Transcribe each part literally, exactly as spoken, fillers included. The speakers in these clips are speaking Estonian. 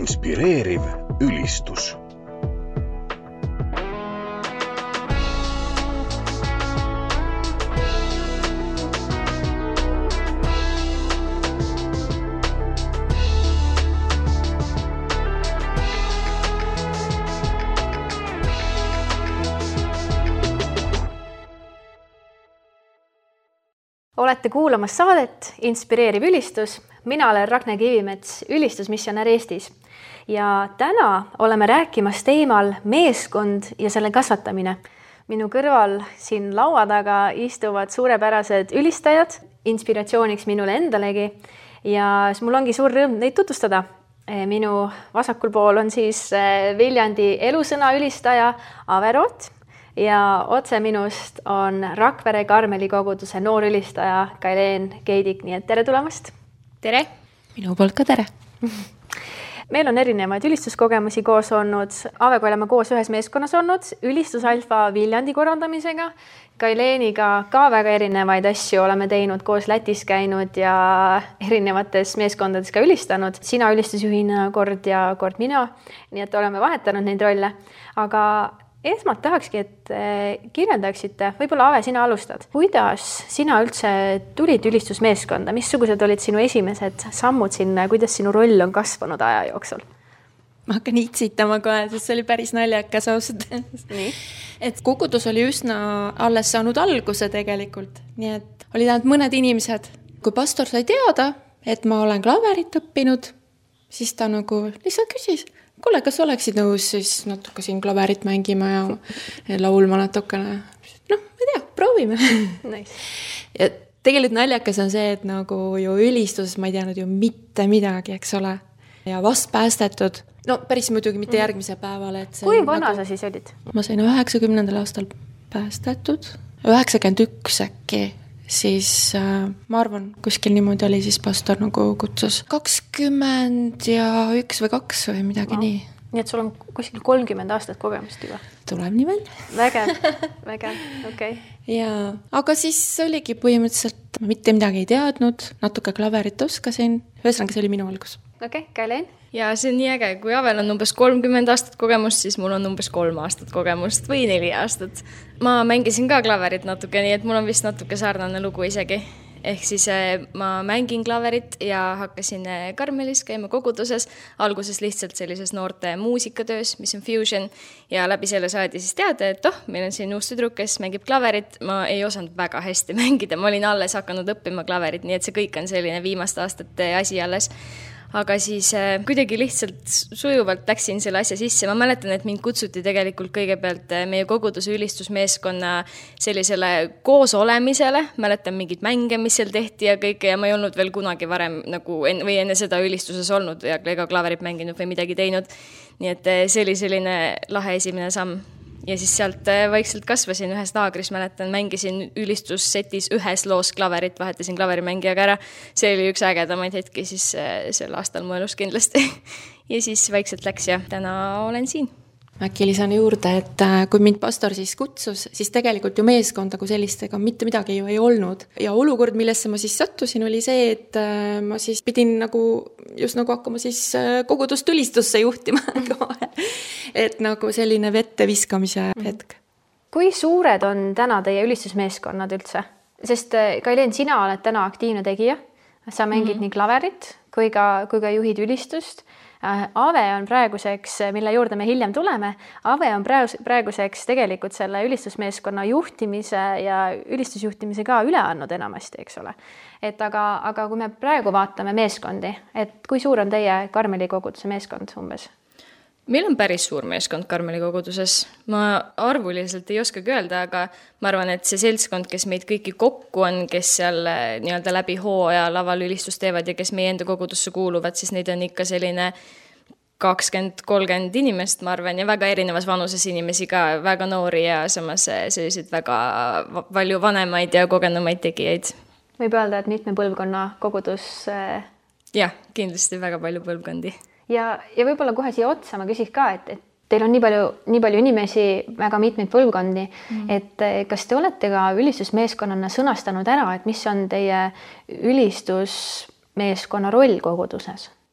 Inspireeriv ülistus. Olete kuulamas saadet Inspireeriv ülistus. Mina olen Ragne Kivimets, ülistusmissionär Eestis. Ja täna oleme rääkimas teemal meeskond ja selle kasvatamine. Minu kõrval siin laua taga istuvad suurepärased ülistajad, inspiratsiooniks minule endalegi. Ja mul ongi suur rõõm neid tutvustada. Minu vasakul pool on siis Viljandi elusõna ülistaja Ave Root. Ja otse minust on Rakvere Karmeli koguduse noor ülistaja Kaileen Keidik, nii et tere tulemast. Tere! Minu poolt ka tere! Meil on erinevaid ülistuskogemusi koos olnud. Avega oleme koos ühes meeskonnas olnud, ülistusalfa Viljandi korraldamisega. Kaileeniga ka väga erinevaid asju oleme teinud, koos Lätis käinud ja erinevates meeskondades ka ülistanud. Sina ülistusjuhina kord ja kord mina, nii et oleme vahetanud neid rolle. Aga esmalt tahakski, et kirjeldaksite, võib-olla Ave, sina alustad. Kuidas sina üldse tulid ülistusmeeskonda? Missugused olid sinu esimesed sammud sinna ja kuidas sinu roll on kasvanud aja jooksul? Ma hakkan itsitama kohe, sest see oli päris naljakas ausalt. Nii. Et kogudus oli üsna alles saanud alguse tegelikult. Nii et olid ainult mõned inimesed. Kui pastor sai teada, et ma olen klaverit õppinud, siis ta nagu lihtsalt küsis, kuule, kas oleksid nõus siis natuke siin klaverit mängima ja laulma natukene? Noh, ma ei tea, proovime. Nice. Ja tegelikult naljakas on see, et nagu ju ülistuses ma ei teadnud ju mitte midagi, eks ole. Ja vast päästetud. No päris muidugi mitte järgmise päeval. Et Kui vana nagu... sa siis olid? Ma sain üheksakümnendal aastal päästetud. üheksakümmend üks äkki. Siis äh, ma arvan, kuskil niimoodi oli siis pastor nagu kutsus kakskümmend ja üks või kaks või midagi no. Nii. Nii et sul on kuskil kolmkümmend aastat kogemust juba. Tuleb nii välja. Vägev, vägev, okei. Okay. Ja, aga siis oligi põhimõtteliselt, ma mitte midagi ei teadnud, natuke klaverit oskasin. Ühesõnaga, see oli minu algus. Okei, okay, Kaileen? Ja see on nii äge, kui Avel on umbes kolmkümmend aastat kogemust, siis mul on umbes kolm aastat kogemust või neli aastat. Ma mängisin ka klaverit natuke, nii et mul on vist natuke sarnane lugu isegi. Ehk siis ma mängin klaverit ja hakkasin Karmelis käima koguduses. Alguses lihtsalt sellises noorte muusikatöös, mis on fusion. Ja läbi selle saadi siis teada, et oh, meil on siin uus tüdruk, kes mängib klaverit. Ma ei osanud väga hästi mängida. Ma olin alles hakanud õppima klaverit, nii et see kõik on selline viimaste aastate asi alles. Aga siis äh, kuidagi lihtsalt sujuvalt läksin selle asja sisse. Ma mäletan, et mind kutsuti tegelikult kõigepealt meie koguduse ülistusmeeskonna sellisele koos olemisele. Mäletan mingid mänge, mis seal tehti ja kõike ja ma ei olnud veel kunagi varem nagu en, või enne seda ülistuses olnud ja ega klaverit mänginud või midagi teinud. Nii et see oli selline lahe esimene samm. Ja siis sealt vaikselt kasvasin ühes laagris, mäletan, mängisin ülistussetis ühes loos klaverit, vahetasin klaverimängijaga ära. See oli üks ägedamaid hetki siis sel aastal mu elus kindlasti. Ja siis vaikselt läks ja täna olen siin. Äkki lisan juurde, et kui mind pastor siis kutsus, siis tegelikult ju meeskonda kui sellistega mitte midagi ju ei olnud. Ja olukord, millesse ma siis sattusin, oli see, et ma siis pidin nagu, just nagu hakkama siis kogudust ülistusse juhtima. Et nagu selline vette viskamise hetk. Kui suured on täna teie ülistusmeeskonnad üldse? Sest Kaileen, sina oled täna aktiivne tegija. Sa mängid mm-hmm. nii klaverit kui ka, kui ka juhid ülistust. Ave on praeguseks, mille juurde me hiljem tuleme, Ave on praeguseks tegelikult selle ülistusmeeskonna juhtimise ja ülistusjuhtimise ka üle andnud enamasti, eks ole. Et aga, aga kui me praegu vaatame meeskondi, et kui suur on teie Karmeli koguduse meeskond umbes? Meil on päris suur meeskond Karmeli koguduses. Ma arvuliselt ei oskagi öelda, aga ma arvan, et see seltskond, kes meid kõiki kokku on, kes seal nii-öelda läbi hooaja laval ülistust teevad ja kes meie enda kogudusse kuuluvad, siis neid on ikka selline kakskümmend kolmkümmend inimest, ma arvan, ja väga erinevas vanuses inimesi ka, väga noori ja samas selliseid väga palju vanemaid ja kogenumaid tegijaid. Võib öelda, et mitme põlvkonna kogudus? Jah, kindlasti väga palju põlvkondi. Ja, ja võib-olla kohe siia otsa ma küsiks ka, et, et teil on nii palju, nii palju inimesi, väga mitmeid põlvkondi, mm. et kas te olete ka ülistusmeeskonnana sõnastanud ära, et mis on teie ülistusmeeskonna roll koguduses?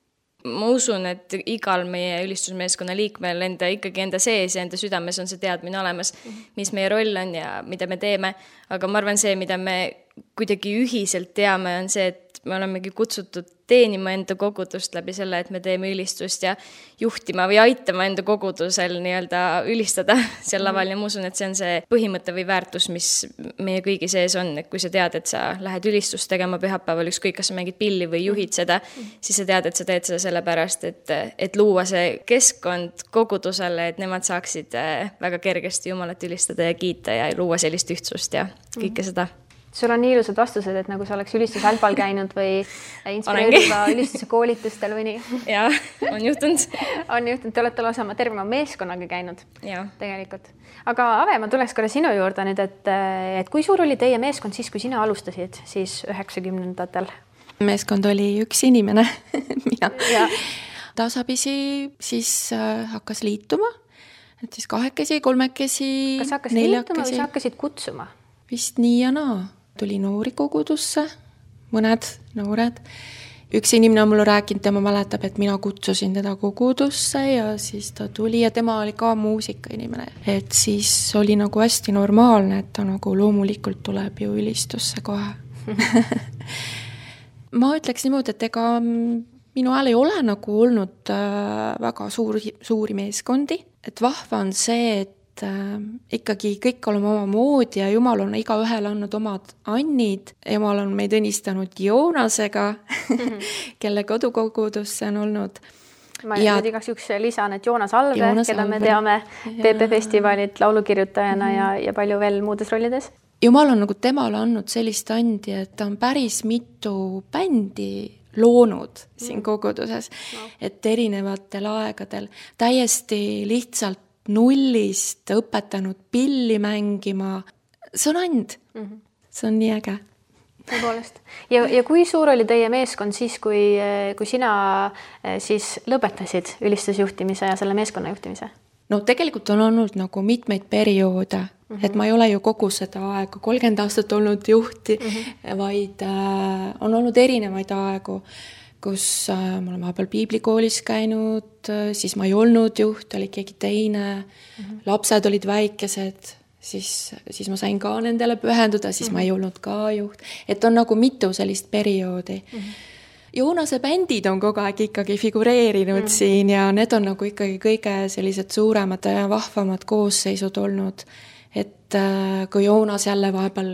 ma usun, et igal meie ülistusmeeskonna liikmel enda ikkagi enda sees ja enda südames on see teadmine olemas, mis meie roll on ja mida me teeme, aga ma arvan see, mida me kuidagi ühiselt teame, on see, et me olemegi kutsutud teenima enda kogudust läbi selle, et me teeme ülistust ja juhtima või aitama enda kogudusel nii-öelda ülistada seal laval ja ma usun, et see on see põhimõte või väärtus, mis meie kõigi sees on, et kui sa tead, et sa lähed ülistust tegema pühapäeval, ükskõik kas sa mängid pilli või juhid seda, siis sa tead, et sa teed seda sellepärast, et, et luua see keskkond kogudusele, et nemad saaksid väga kergesti Jumalat ülistada ja kiita ja luua sellist ühtsust ja kõike seda. Sul on nii ilusad vastused, et nagu sa oleks ülistusalpal käinud või inspireeriva ülistuse koolitustel või nii. Jaa, on juhtunud. on juhtunud, te olete lausa terve oma meeskonnaga käinud ja. Tegelikult. Aga Ave, ma tuleks korra sinu juurde nüüd, et, et kui suur oli teie meeskond siis, kui sina alustasid siis üheksakümnendatel? Meeskond oli üks inimene, mina. Ja. Tasapisi siis hakkas liituma, et siis kahekesi, kolmekesi, kas sa hakkasid liituma või sa hakkasid kutsuma? Vist nii ja naa. Tuli noori kogudusse, mõned noored. Üks inimene on mulle rääkinud, tema mäletab, et mina kutsusin teda kogudusse ja siis ta tuli ja tema oli ka muusika inimene. Et siis oli nagu hästi normaalne, et ta nagu loomulikult tuleb ju ülistusse kohe. Ma ütleks niimoodi, et ega minu ajal ei ole nagu olnud väga suuri, suuri meeskondi. Et vahva on see, et ikkagi kõik oleme oma moodi ja Jumal on iga ühel andnud omad annid. Jumal on meid õnnistanud Joonasega, mm-hmm. kelle kodukogudusse on olnud. Ma ja, nüüd igaks üks lisan, et Joonas Alve, Joonas keda Alve. Me teame P P Festivalit laulukirjutajana mm-hmm. ja, ja palju veel muudes rollides. Jumal on nagu temale andnud sellist andi, et ta on päris mitu bändi loonud siin koguduses, no. Et erinevatel aegadel täiesti lihtsalt nullist õpetanud pilli mängima. See on and. Mm-hmm. See on nii äge. Tõepoolest. Ja, ja kui suur oli teie meeskond siis, kui, kui sina siis lõpetasid ülistusjuhtimise ja selle meeskonna juhtimise? No tegelikult on olnud nagu mitmeid perioode, mm-hmm. et ma ei ole ju kogu seda aega, kolmkümmend aastat olnud juhti, mm-hmm. vaid äh, on olnud erinevaid aegu, kus äh, ma olen vahepeal piiblikoolis käinud, äh, siis ma ei olnud juht, oli keegi teine, mm-hmm. lapsed olid väikesed, siis, siis ma sain ka nendele pühenduda, siis mm-hmm. ma ei olnud ka juht. Et on nagu mitu sellist perioodi. Mm-hmm. Joonase bändid on kogu aeg ikkagi figureerinud mm-hmm. siin ja need on nagu ikkagi kõige sellised suuremad ja vahvamad koosseisud olnud. Et äh, kui Joonas jälle vahepeal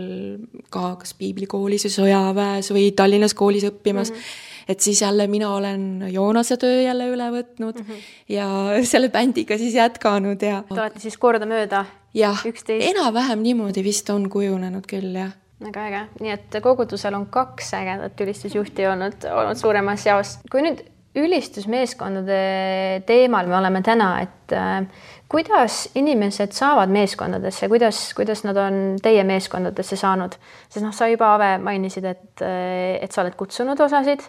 ka kas piiblikoolis või sõjaväes või Tallinnas koolis õppimas, mm-hmm. et siis jälle mina olen Joonase töö jälle üle võtnud mm-hmm. ja selle bändiga siis jätkanud. Ja... Te olete siis korda mööda jah, üksteist? Enam-vähem niimoodi vist on kujunenud küll, jah. Väga äge. Nii et kogudusel on kaks ägedat ülistusjuhti olnud, olnud suuremas jaos. Kui nüüd ülistusmeeskondade teemal me oleme täna, et äh, kuidas inimesed saavad meeskondadesse, kuidas, kuidas nad on teie meeskondadesse saanud? Sest noh, sa juba Ave mainisid, et, et sa oled kutsunud osasid,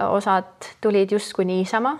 osad tulid justkui niisama,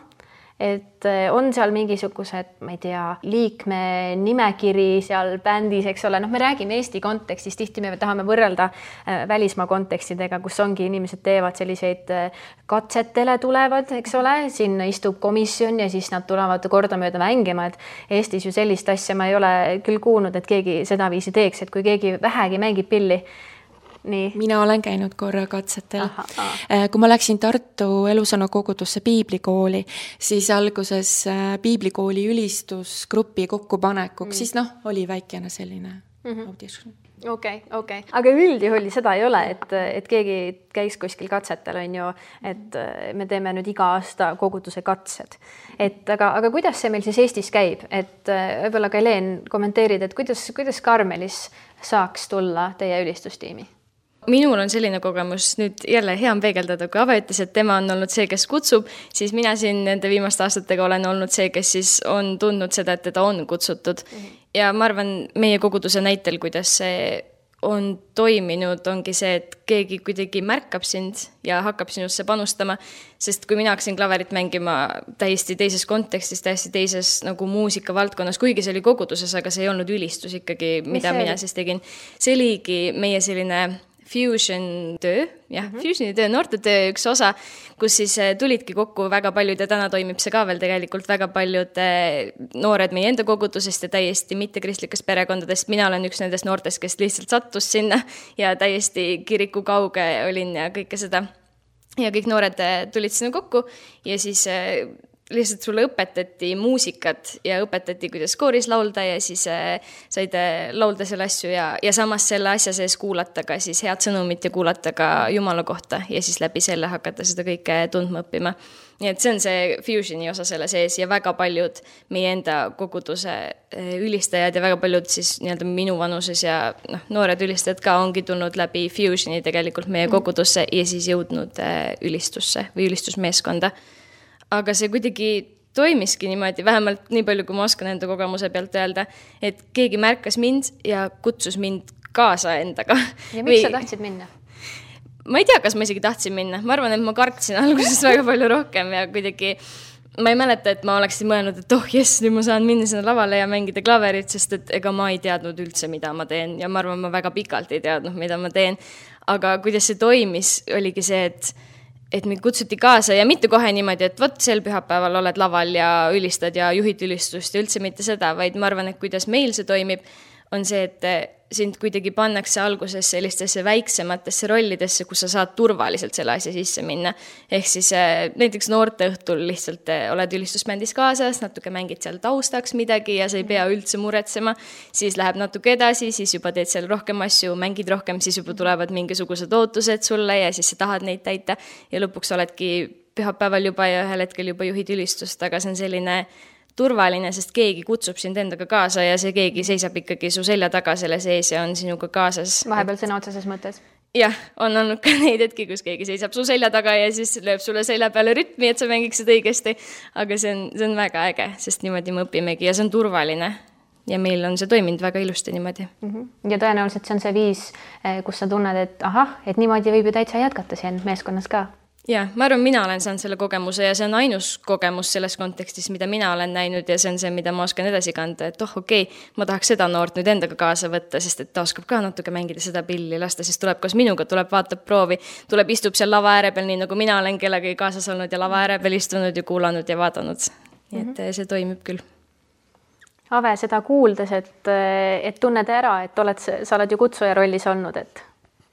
et on seal mingisugused, ma ei tea, liikme nimekiri seal bändis, eks ole, noh, me räägime Eesti kontekstis, tihti me tahame võrrelda välismaa kontekstidega, kus ongi inimesed teevad selliseid katsetele tulevad, eks ole, sinna istub komisjon ja siis nad tulevad kordamööda mängima, et Eestis ju sellist asja ma ei ole küll kuulnud, et keegi seda viisi teeks, et kui keegi vähegi mängib pilli, nii. Mina olen käinud korra katsetel. Aha, aha. Kui ma läksin Tartu Elusõna kogudusse piiblikooli, siis alguses piiblikooli ülistusgrupi kokkupanekuks, mm. siis noh, oli väikene selline mm-hmm. audition. Okei, okay, okei. Okay. Aga üldjuhul seda ei ole, et, et keegi käiks kuskil katsetel, on ju, et me teeme nüüd iga aasta koguduse katsed. Et, aga, aga kuidas see meil siis Eestis käib? Et võib-olla ka Helen kommenteerid, et kuidas, kuidas Karmelis saaks tulla teie ülistustiimi? Minul on selline kogemus, nüüd jälle hea on peegeldada, kui Ave ütles, et tema on olnud see, kes kutsub, siis mina siin nende viimaste aastatega olen olnud see, kes siis on tundnud seda, et teda on kutsutud. Mm-hmm. Ja ma arvan, meie koguduse näitel, kuidas see on toiminud, ongi see, et keegi kuidagi märkab sind ja hakkab sinusse panustama, sest kui mina hakkasin klaverit mängima täiesti teises kontekstis, täiesti teises nagu muusika valdkonnas, kuigi see oli koguduses, aga see ei olnud ülistus ikkagi, mida mina siis tegin. See oligi meie selline Fusion töö, jah, mm -hmm. Fusioni töö, noortetöö üks osa, kus siis tulidki kokku väga paljud ja täna toimib see ka veel tegelikult väga paljud noored meie enda kogudusest ja täiesti mittekristlikest perekondadest. Mina olen üks nendest noortest, kes lihtsalt sattus sinna ja täiesti kiriku kauge olin ja kõike seda. Ja kõik noored tulid sinna kokku ja siis lihtsalt sulle õpetati muusikat ja õpetati, kuidas kooris laulda ja siis said laulda selle asju ja, ja samas selle asja sees kuulata ka siis head sõnumit ja kuulata ka Jumala kohta ja siis läbi selle hakata seda kõike tundma õppima. Nii et see on see Fusioni osa selle sees ja väga paljud meie enda koguduse ülistajad ja väga paljud siis nii-öelda minu vanuses ja noh, noored ülistajad ka ongi tulnud läbi Fusioni tegelikult meie kogudusse ja siis jõudnud ülistusse või ülistusmeeskonda. Aga see kuidagi toimiski niimoodi, vähemalt nii palju, kui ma oskan enda kogemuse pealt öelda, et keegi märkas mind ja kutsus mind kaasa endaga. Ja miks Või... sa tahtsid minna? Ma ei tea, kas ma isegi tahtsin minna. Ma arvan, et ma kartsin alguses väga palju rohkem ja kuidagi ma ei mäleta, et ma oleksin mõelnud, et oh jess, nüüd ma saan minna sinna lavale ja mängida klaverit, sest et ega ma ei teadnud üldse, mida ma teen ja ma arvan, ma väga pikalt ei teadnud, mida ma teen. Aga kuidas see toimis, oligi see, et et mind kutsuti kaasa ja mitte kohe niimoodi, et vot sel pühapäeval oled laval ja ülistad ja juhid ülistust ja üldse mitte seda, vaid ma arvan, et kuidas meil see toimib, on see, et sind kuidagi pannakse alguses sellistesse väiksematesse rollidesse, kus sa saad turvaliselt selle asja sisse minna. Ehk siis näiteks noorte õhtul lihtsalt oled ülistusbändis kaasas, natuke mängid seal taustaks midagi ja sa ei pea üldse muretsema, siis läheb natuke edasi, siis juba teed seal rohkem asju, mängid rohkem, siis juba tulevad mingisugused ootused sulle ja siis sa tahad neid täita ja lõpuks oledki pühapäeval juba ja ühel hetkel juba juhid ülistust, aga see on selline turvaline, sest keegi kutsub sind endaga kaasa ja see keegi seisab ikkagi su selja taga selle sees ja on sinuga kaasas. Vahepeal sõna otseses mõttes. Jah, on olnud ka neid hetki, kus keegi seisab su selja taga ja siis lööb sulle selja peale rütmi, et sa mängiksid õigesti. Aga see on, see on väga äge, sest niimoodi me õpimegi ja see on turvaline. Ja meil on see toiminud väga ilusti niimoodi. Ja tõenäoliselt see on see viis, kus sa tunned, et ahah, et niimoodi võib ju täitsa jätkata siin meeskonnas ka. Ja, ma arvan, mina olen saanud selle kogemuse ja see on ainus kogemus selles kontekstis, mida mina olen näinud ja see on see, mida ma oskan edasi kanda, et oh okei, okay, ma tahaks seda noort nüüd endaga kaasa võtta, sest et ta oskab ka natuke mängida seda pilli lasta, siis tuleb koos minuga, tuleb vaatab proovi, tuleb istub seal lava ääre peal, nii nagu mina olen kellegagi kaasas olnud ja lava ääre peal istunud ja kuulanud ja vaadanud. Nii et see toimib küll. Ave, seda kuuldes, et, et tunned ära, et oled, sa oled ju kutsuja rollis olnud, et...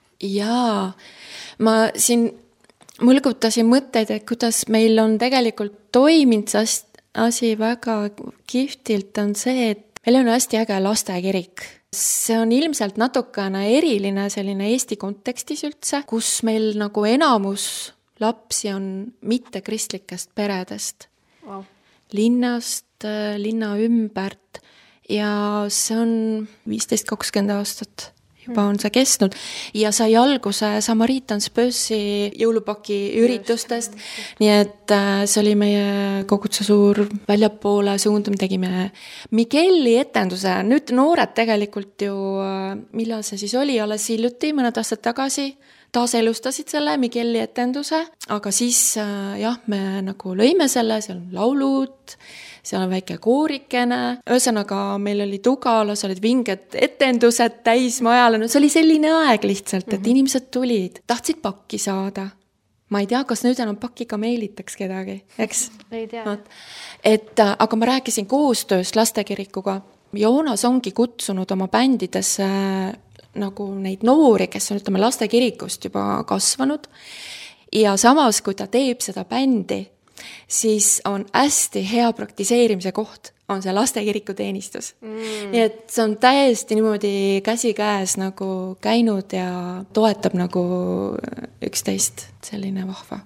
Jaa, ma siin... mõlgutasin mõtteid, et kuidas meil on tegelikult toiminud see asi väga kihvtilt on see, et meil on hästi äge lastekirik. See on ilmselt natukene eriline selline Eesti kontekstis üldse, kus meil nagu enamus lapsi on mitte kristlikest peredest. Wow. Linnast, linna ümbert ja see on viisteist kakskümmend aastat. Juba on see kestnud ja sai alguse Samaritans Bössi jõulupaki üritustest, nii et see oli meie koguduse suur väljapoole suund, me tegime Mikelli etenduse, nüüd noored tegelikult ju, millal see siis oli, alles hiljuti, mõned aastad tagasi, taas elustasid selle Mikelli etenduse, aga siis jah, me nagu lõime selle, seal on laulud, seal on väike koorikene, ühesõnaga meil oli Tugalas, olid vinged etendused täismajale, no see oli selline aeg lihtsalt, et mm-hmm. inimesed tulid, tahtsid pakki saada. Ma ei tea, kas nüüd enam pakiga meelitaks kedagi, eks? Ei tea. No, et, aga ma rääkisin koostöös lastekirikuga. Joonas ongi kutsunud oma bändidesse nagu neid noori, kes on ütleme lastekirikust juba kasvanud ja samas, kui ta teeb seda bändi, siis on hästi hea praktiseerimise koht, on see lastekiriku teenistus. Mm. Nii et see on täiesti niimoodi käsi käes nagu käinud ja toetab nagu üksteist selline vahva.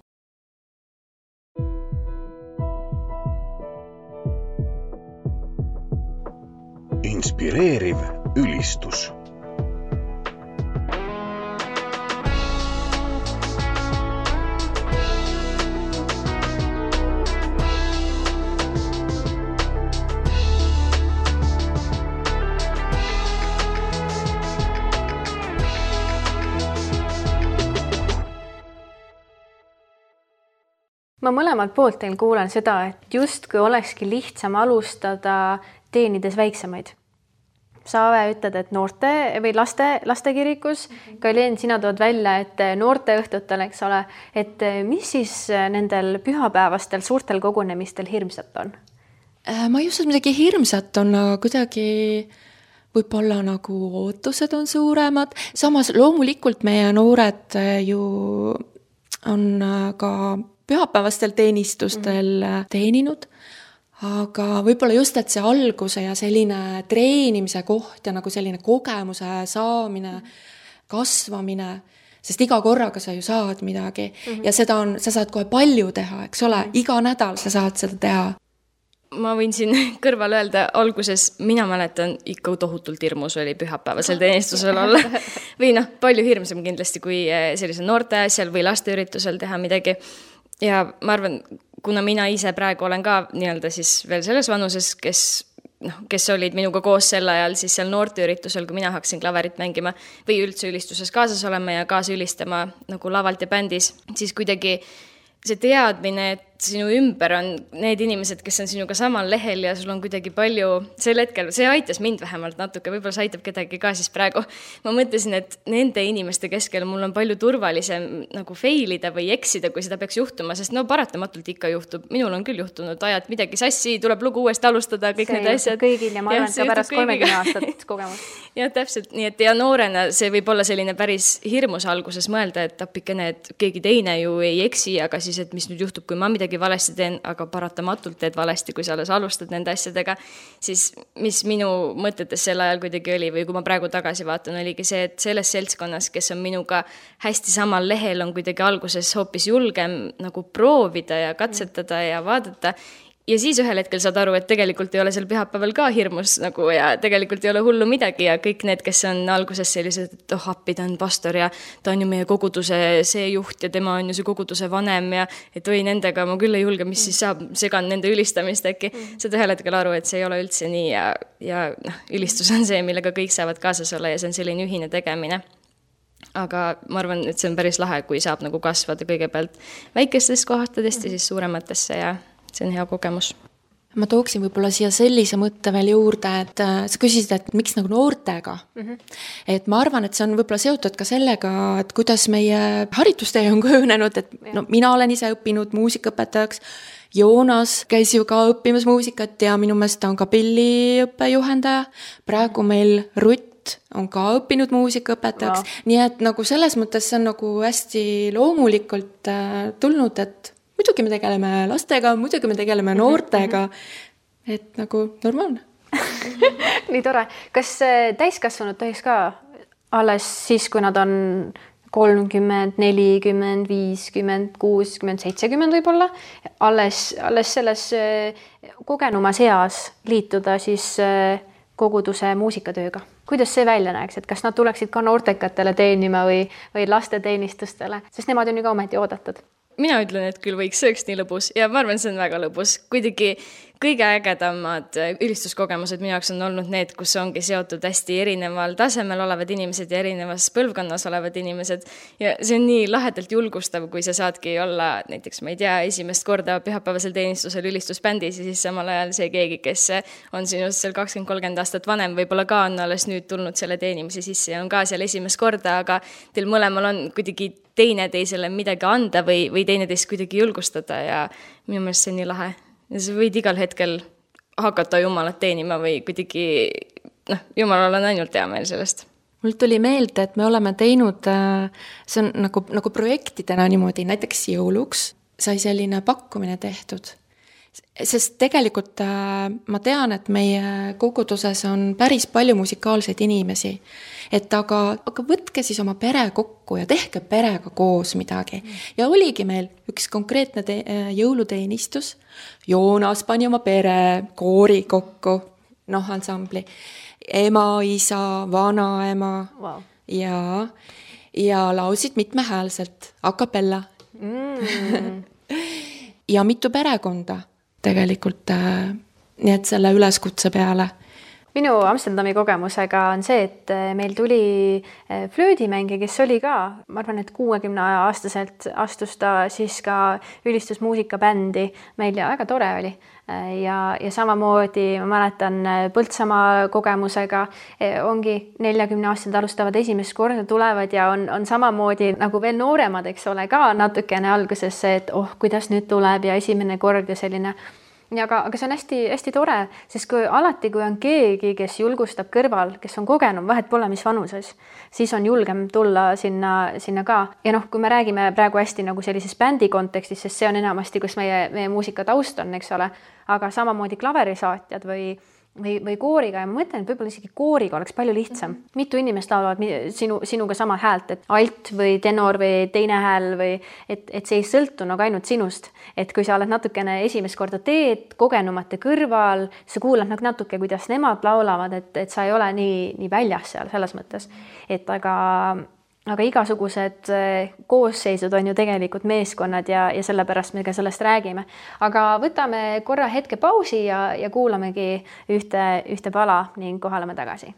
Inspireeriv ülistus. Ma mõlemalt poolt teil kuulen seda, et just kui olekski lihtsam alustada teenides väiksemaid. Saave ütled, et noorte või laste, lastekirikus, Kaljen, sina tood välja, et noorte õhtutel, eks ole, et mis siis nendel pühapäevastel suurtel kogunemistel hirmsat on? Ma ei usu, et midagi hirmsat on, aga kuidagi võib-olla nagu ootused on suuremad. Samas loomulikult meie noored ju on ka pühapäevastel teenistustel mm. teeninud, aga võib-olla just, et see alguse ja selline treenimise koht ja nagu selline kogemuse saamine, kasvamine, sest iga korraga sa ju saad midagi mm-hmm. ja seda on, sa saad kohe palju teha, eks ole, iga nädal sa saad seda teha. Ma võin siin kõrval öelda, alguses mina mäletan ikka tohutult hirmus oli pühapäevasel teenistusel olla. Või noh, palju hirmsam kindlasti kui sellise noorte asjal või lasteüritusel teha midagi. Ja ma arvan, kuna mina ise praegu olen ka nii-öelda siis veel selles vanuses, kes, noh, kes olid minuga koos sel ajal, siis seal noorteüritusel, kui mina hakkasin klaverit mängima või üldse ülistuses kaasas olema ja kaasa ülistama nagu lavalt ja bändis, siis kuidagi see teadmine, et sinu ümber on need inimesed, kes on sinuga samal lehel ja sul on kuidagi palju sel hetkel, see aitas mind vähemalt natuke, võib-olla see aitab kedagi ka siis praegu. Ma mõtlesin, et nende inimeste keskel mul on palju turvalisem nagu failida või eksida, kui seda peaks juhtuma, sest no paratamatult ikka juhtub. Minul on küll juhtunud ajad midagi sassi, tuleb lugu uuesti alustada, kõik see need asjad. Kõigil ja ma arvan, et pärast kolmekümne aastat kogemus. Ja täpselt, nii et ja noorena see võib olla selline päris hirmus alguses mõelda, et appikene, et keegi teine ju ei eksi, aga siis, et mis nüüd juhtub, kui ma midagi valesti teen, aga paratamatult teed valesti, kui sa alles alustad nende asjadega, siis mis minu mõtetes sel ajal kuidagi oli või kui ma praegu tagasi vaatan, oligi see, et selles seltskonnas, kes on minuga hästi samal lehel, on kuidagi alguses hoopis julgem nagu proovida ja katsetada ja vaadata. Ja siis ühel hetkel saad aru, et tegelikult ei ole seal pühapäeval ka hirmus nagu ja tegelikult ei ole hullu midagi ja kõik need, kes on alguses sellised, et oh, appi, ta on pastor ja ta on ju meie koguduse see juht ja tema on ju see koguduse vanem ja et või nendega ma küll ei julge, mis siis saab, segan nende ülistamist äkki. Saad ühel hetkel aru, et see ei ole üldse nii ja, ja noh, ülistus on see, millega kõik saavad kaasas olla ja see on selline ühine tegemine. Aga ma arvan, et see on päris lahe, kui saab nagu kasvada kõigepealt väikestest kohtadest ja siis suurematesse ja see on hea kogemus. Ma tooksin võib-olla siia sellise mõtte veel juurde, et sa küsisid, et miks nagu noortega. Mm-hmm. Et ma arvan, et see on võib-olla seotud ka sellega, et kuidas meie haritustee on kujunenud, et no, mina olen ise õppinud muusikaõpetajaks, Joonas käis ju ka õppimas muusikat ja minu meelest on ka pilliõppejuhendaja. Praegu meil Rutt on ka õppinud muusikaõpetajaks, wow. Nii et nagu selles mõttes see on nagu hästi loomulikult tulnud, et muidugi me tegeleme lastega, muidugi me tegeleme noortega, et nagu normaalne. Nii tore. Kas täiskasvanud tohiks ka alles siis, kui nad on kolmkümmend, nelikümmend, viiskümmend, kuuskümmend, seitsekümmend võib-olla, alles, alles selles kogenumas eas liituda siis koguduse muusikatööga? Kuidas see välja näeks, et kas nad tuleksid ka noortekatele teenima või, või lasteteenistustele, sest nemad on ju ka ometi oodatud? Mina ütlen, et küll võiks, see oleks nii lõbus ja ma arvan, see on väga lõbus. Kuidagi kõige ägedamad ülistuskogemused minu jaoks on olnud need, kus ongi seotud hästi erineval tasemel olevad inimesed ja erinevas põlvkonnas olevad inimesed. Ja see on nii lahedalt julgustav, kui sa saadki olla näiteks, ma ei tea, esimest korda pühapäevasel teenistusel ülistusbändis ja siis samal ajal see keegi, kes on sinust seal kakskümmend kolmkümmend aastat vanem, võib-olla ka on alles nüüd tulnud selle teenimise sisse ja on ka seal esimest korda, aga teil mõlemal on kuidagi teine teisele midagi anda või, või teine teist kuidagi julgustada ja minu meelest see on nii lahe. Ja sa võid igal hetkel hakata Jumalat teenima või kuidagi, noh, Jumalal on ainult hea meel sellest. Mul tuli meelde, et me oleme teinud, see on nagu, nagu projektidena niimoodi, näiteks jõuluks sai selline pakkumine tehtud. Sest tegelikult ma tean, et meie koguduses on päris palju musikaalseid inimesi, et aga, aga võtke siis oma pere kokku ja tehke perega koos midagi. Ja oligi meil üks konkreetne te- jõuluteenistus. Joonas pani oma pere koori kokku, noh, ansambli. Ema, isa, vanaema wow. ja, ja lausid mitmehäälselt, a cappella. Mm. Ja mitu perekonda tegelikult, äh, nii et selle üleskutse peale Minu Amsterdami kogemusega on see, et meil tuli flöödimängija, kes oli ka, ma arvan, et kuuekümne aastaselt astus ta siis ka ülistusmuusikabändi meil ja väga tore oli. Ja, ja samamoodi ma mäletan Põltsamaa kogemusega ongi neljakümne aastased alustavad esimest korda tulevad ja on, on samamoodi nagu veel nooremad, eks ole, ka natukene alguses see, et oh, kuidas nüüd tuleb ja esimene kord ja selline. Ja aga, aga see on hästi, hästi tore, sest kui alati, kui on keegi, kes julgustab kõrval, kes on kogenud, vahet pole mis vanuses, siis on julgem tulla sinna, sinna ka. Ja noh, kui me räägime praegu hästi nagu sellises bändi kontekstis, sest see on enamasti, kus meie, meie muusika taust on, eks ole, aga samamoodi klaverisaatjad või või, või kooriga ja ma mõtlen, et võib-olla isegi kooriga oleks palju lihtsam. Mm-hmm. Mitu inimest laulavad sinu, sinuga sama häält, et alt või tenor või teine hääl või et, et see ei sõltu nagu ainult sinust. Et kui sa oled natukene esimest korda teed kogenumate kõrval, sa kuulad nagu natuke, kuidas nemad laulavad, et, et sa ei ole nii, nii väljas seal selles mõttes. Et aga Aga igasugused koosseisud on ju tegelikult meeskonnad ja, ja sellepärast me ka sellest räägime. Aga võtame korra hetke pausi ja, ja kuulamegi ühte, ühte pala ning kohaleme tagasi.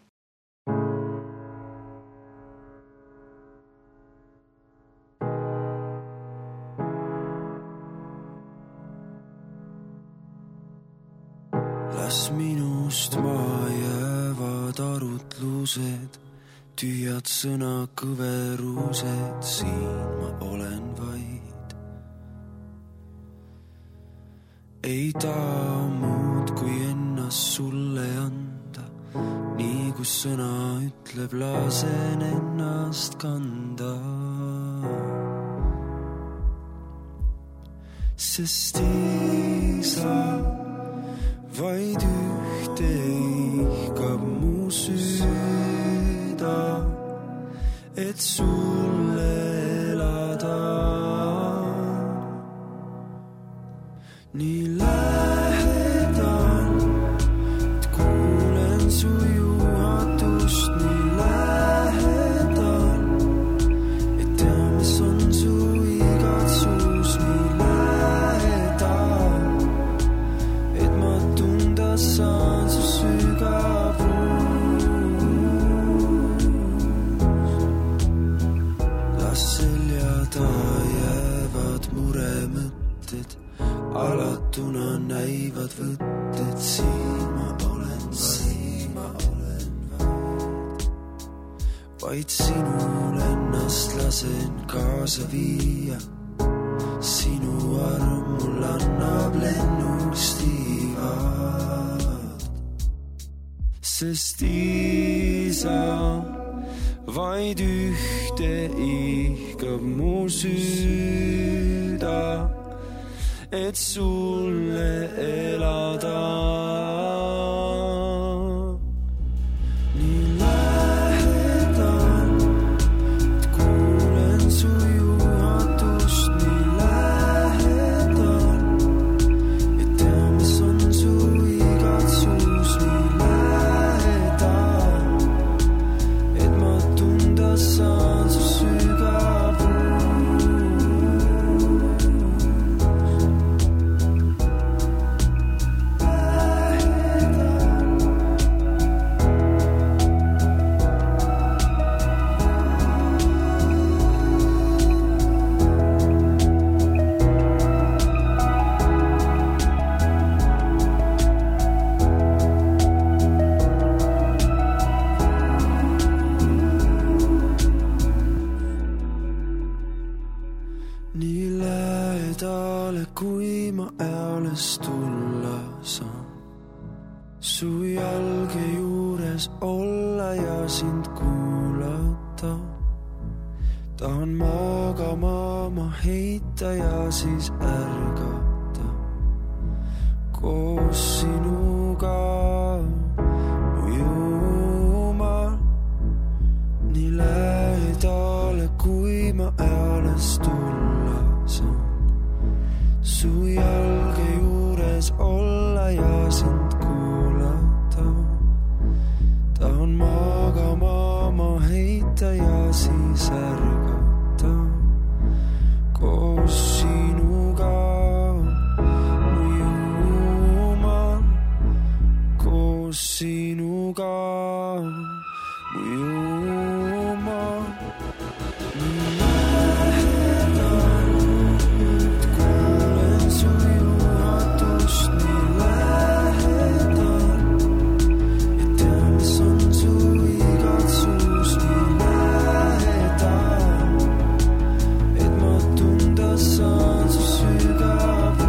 Las minust maa jäävad arutlused, tühjad sõna kõverused, siin ma olen vaid. Ei taha muud kui ennast sulle anda, nii kui sõna ütleb, lasen ennast kanda. Sest isa vaid ühte ihkab mu süda, et sulle elada. Nii lähedal, et kuulen su juhatust, nii lähedal, et tea, mis on su igatsus, nii lähedal, et ma tunda saan su sügavust. Seljada jäävad muremõtted, alatuna näivad võtted, siin ma olen, siin ma olen vaid. Vaid sinul ennast lasen kaasa viia, sinu arm mul annab lennust iivad. Sest isa vaid ühte ihkab mu süda, et sulle elada. Nii lähedal, et kuulen su juhatust, nii lähedal, et tea, mis on su igatsus, nii lähedal, et ma tunda saan su sügavust. Nii lähedale, kui ma eales tulla saan, su jalge juures olla ja sind kuulata. Tahan magama ma heita ja siis ärgata koos sinuga, mu Jumal. Nii lähedale, kui ma eales tulla saan, su jalge juures olla ja sind kuulata. Tahan magama ma heita ja siis ärgata koos sinuga, mu Jumal, koos sinuga. sinuga ujuma. Nii lähedal, et kuulen su juhatust, nii lähedal, et tean, mis on su igatsus, nii lähedal, et ma tunda saan su sügavust.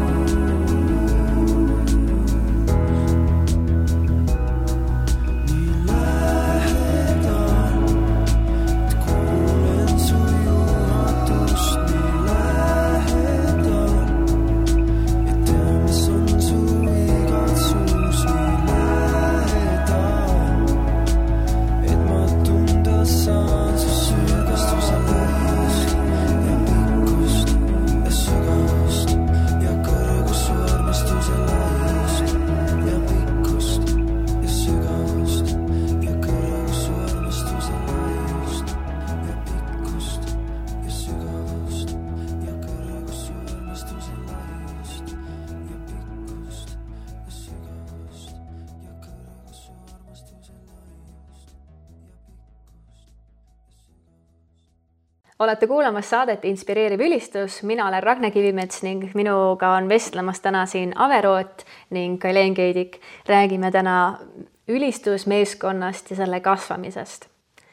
Olete kuulamas saadet Inspireeriv ülistus. Mina olen Ragne Kivimets ning minuga on vestlemas täna siin Ave Root ning Kaileen Keidik. Räägime täna ülistusmeeskonnast ja selle kasvamisest.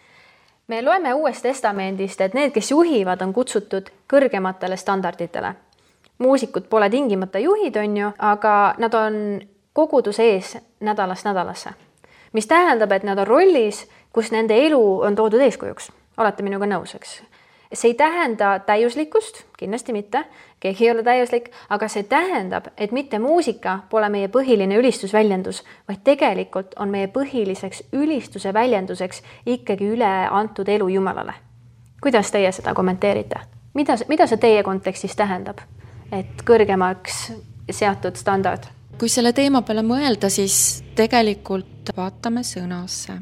Me loeme Uuest Testamendist, et need, kes juhivad, on kutsutud kõrgematele standarditele. Muusikud pole tingimata juhid, on ju, aga nad on koguduse ees nädalast nädalasse. Mis tähendab, et nad on rollis, kus nende elu on toodud eeskujuks. Olete minuga nõus, eks? See ei tähenda täiuslikkust, kindlasti mitte, keegi ei ole täiuslik, aga see tähendab, et mitte muusika pole meie põhiline ülistusväljendus, vaid tegelikult on meie põhiliseks ülistuse väljenduseks ikkagi üle antud elu Jumalale. Kuidas teie seda kommenteerite? Mida, mida see teie kontekstis tähendab, et kõrgemaks seatud standard? Kui selle teema peale mõelda, siis tegelikult vaatame sõnasse.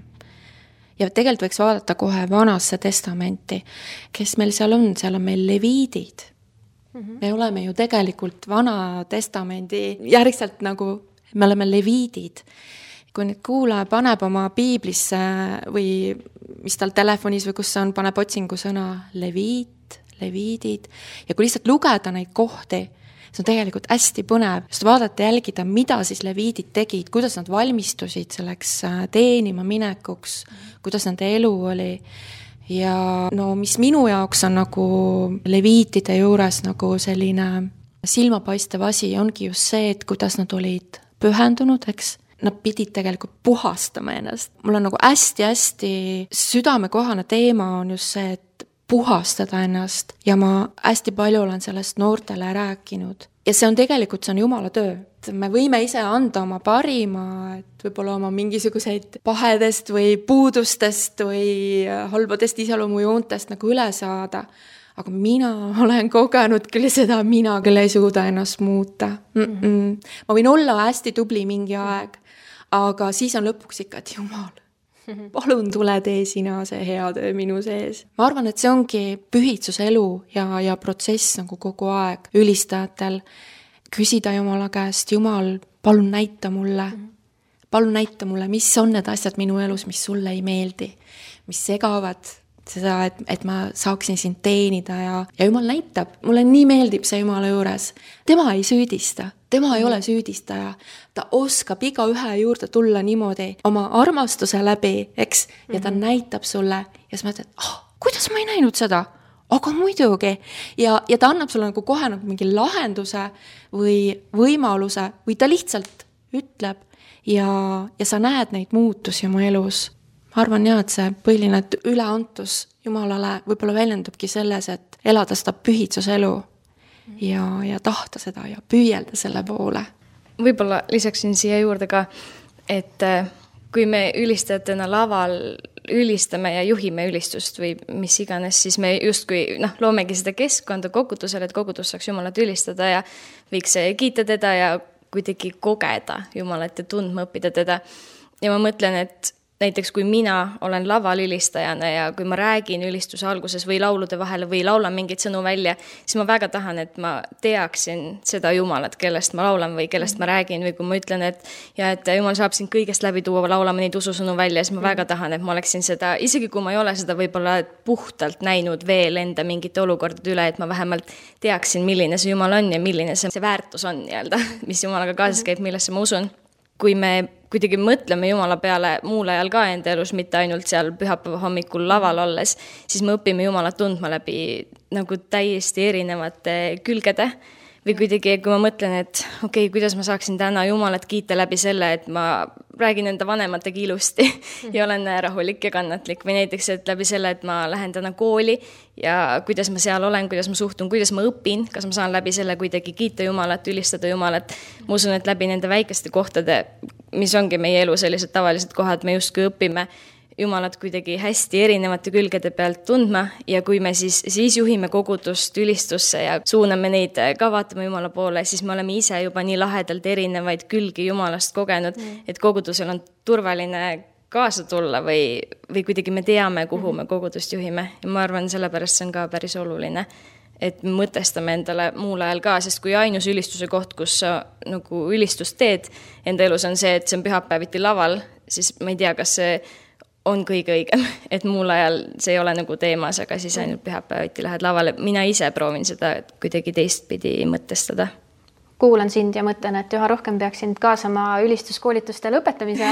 Ja tegelikult võiks vaadata kohe Vanasse testamenti, kes meil seal on, seal on meil leviidid. Mm-hmm. Me oleme ju tegelikult Vana testamendi järgselt nagu, me oleme leviidid. Kui nüüd kuulaja paneb oma piiblisse või mis tal telefonis või kus on, paneb otsingu sõna leviid, leviidid ja kui lihtsalt lugeda neid kohti, see on tegelikult hästi põnev, sest vaadata jälgida, mida siis leviidid tegid, kuidas nad valmistusid selleks teenima minekuks, kuidas nende elu oli. Ja no mis minu jaoks on nagu leviitide juures nagu selline silmapaistev asi, ongi just see, et kuidas nad olid pühendunud, eks. Nad pidid tegelikult puhastama ennast. Mul on nagu hästi-hästi südamekohane teema on just see, et puhastada ennast ja ma hästi palju olen sellest noortele rääkinud. Ja see on tegelikult, see on Jumala töö. Me võime ise anda oma parima, et võib-olla oma mingisuguseid pahedest või puudustest või halbadest iseloomujoontest nagu üle saada. Aga mina olen kogenud küll seda, mina küll ei suuda ennast muuta. Mm-mm. Ma võin olla hästi tubli mingi aeg, aga siis on lõpuks ikka, et Jumal, palun tule tee sina see hea töö minu sees. Ma arvan, et see ongi pühitsuse elu ja, ja protsess nagu kogu aeg ülistajatel. Küsida Jumala käest, Jumal, palun näita mulle, palun näita mulle, mis on need asjad minu elus, mis sulle ei meeldi, mis segavad seda, et, et ma saaksin sind teenida ja, ja Jumal näitab. Mulle nii meeldib see Jumala juures. Tema ei süüdista. Tema ei ole süüdistaja. Ta oskab iga ühe juurde tulla niimoodi oma armastuse läbi, eks? Ja ta mm-hmm. näitab sulle ja sa mõtled, ah, kuidas ma ei näinud seda? Aga muidugi. Ja, ja ta annab sulle nagu kohe nagu mingi lahenduse või võimaluse või ta lihtsalt ütleb ja, ja sa näed neid muutusi oma elus. Ma arvan jah, et see põhiline üleantus Jumalale võib-olla väljendubki selles, et elada seda pühitsuse elu. Ja, ja tahta seda ja püüelda selle poole. Võib-olla lisaksin siia juurde ka, et kui me ülistajatena laval ülistame ja juhime ülistust või mis iganes, siis me justkui noh, loomegi seda keskkonda kogudusele, et kogudus saaks Jumalat ülistada ja võiks kiita teda ja kuidagi kogeda Jumalat ja tundma õppida teda. Ja ma mõtlen, et näiteks kui mina olen laval ülistajana ja kui ma räägin ülistuse alguses või laulude vahele või laulan mingeid sõnu välja, siis ma väga tahan, et ma teaksin seda Jumalat, kellest ma laulan või kellest ma räägin või kui ma ütlen, et, ja, et Jumal saab sind kõigest läbi tuua, laulama neid ususõnu välja, siis ma väga tahan, et ma oleksin seda, isegi kui ma ei ole seda võib-olla puhtalt näinud veel enda mingite olukordade üle, et ma vähemalt teaksin, milline see Jumal on ja milline see, see väärtus on nii-öelda, mis Jumalaga kaasas käib, millesse ma usun. Kui me kuidagi mõtleme Jumala peale muul ajal ka enda elus, mitte ainult seal pühapäeva hommikul laval olles, siis me õpime Jumalat tundma läbi nagu täiesti erinevate külgede. Või kuidagi, kui ma mõtlen, et okei, okay, kuidas ma saaksin täna Jumalat kiita läbi selle, et ma räägin enda vanematega ilusti ja olen rahulik ja kannatlik. Või näiteks, et läbi selle, et ma lähen täna kooli ja kuidas ma seal olen, kuidas ma suhtun, kuidas ma õpin, kas ma saan läbi selle kuidagi kiita Jumalat, ülistada Jumalat. Ma usun, et läbi nende väikeste kohtade, mis ongi meie elu sellised tavalised kohad, me justkui õpime Jumalat kuidagi hästi erinevate külgede pealt tundma ja kui me siis, siis juhime kogudust ülistusse ja suuname neid ka vaatama Jumala poole, siis me oleme ise juba nii lahedalt erinevaid külgi Jumalast kogenud, mm. et kogudusel on turvaline kaasa tulla või, või kuidagi me teame, kuhu me kogudust juhime. Ja ma arvan, sellepärast see on ka päris oluline, et me mõtestame endale muul ajal ka, sest kui ainus ülistuse koht, kus sa nagu ülistust teed enda elus on see, et see on pühapäeviti laval, siis ma ei tea, kas see on kõige õigem, et muul ajal see ei ole nagu teemas, aga siis ainult pühapäeviti lähed lavale. Mina ise proovin seda kuidagi teistpidi mõtestada. Kuulan sind ja mõtlen, et üha rohkem peaks sind kaasama ülistuskoolituste lõpetamise,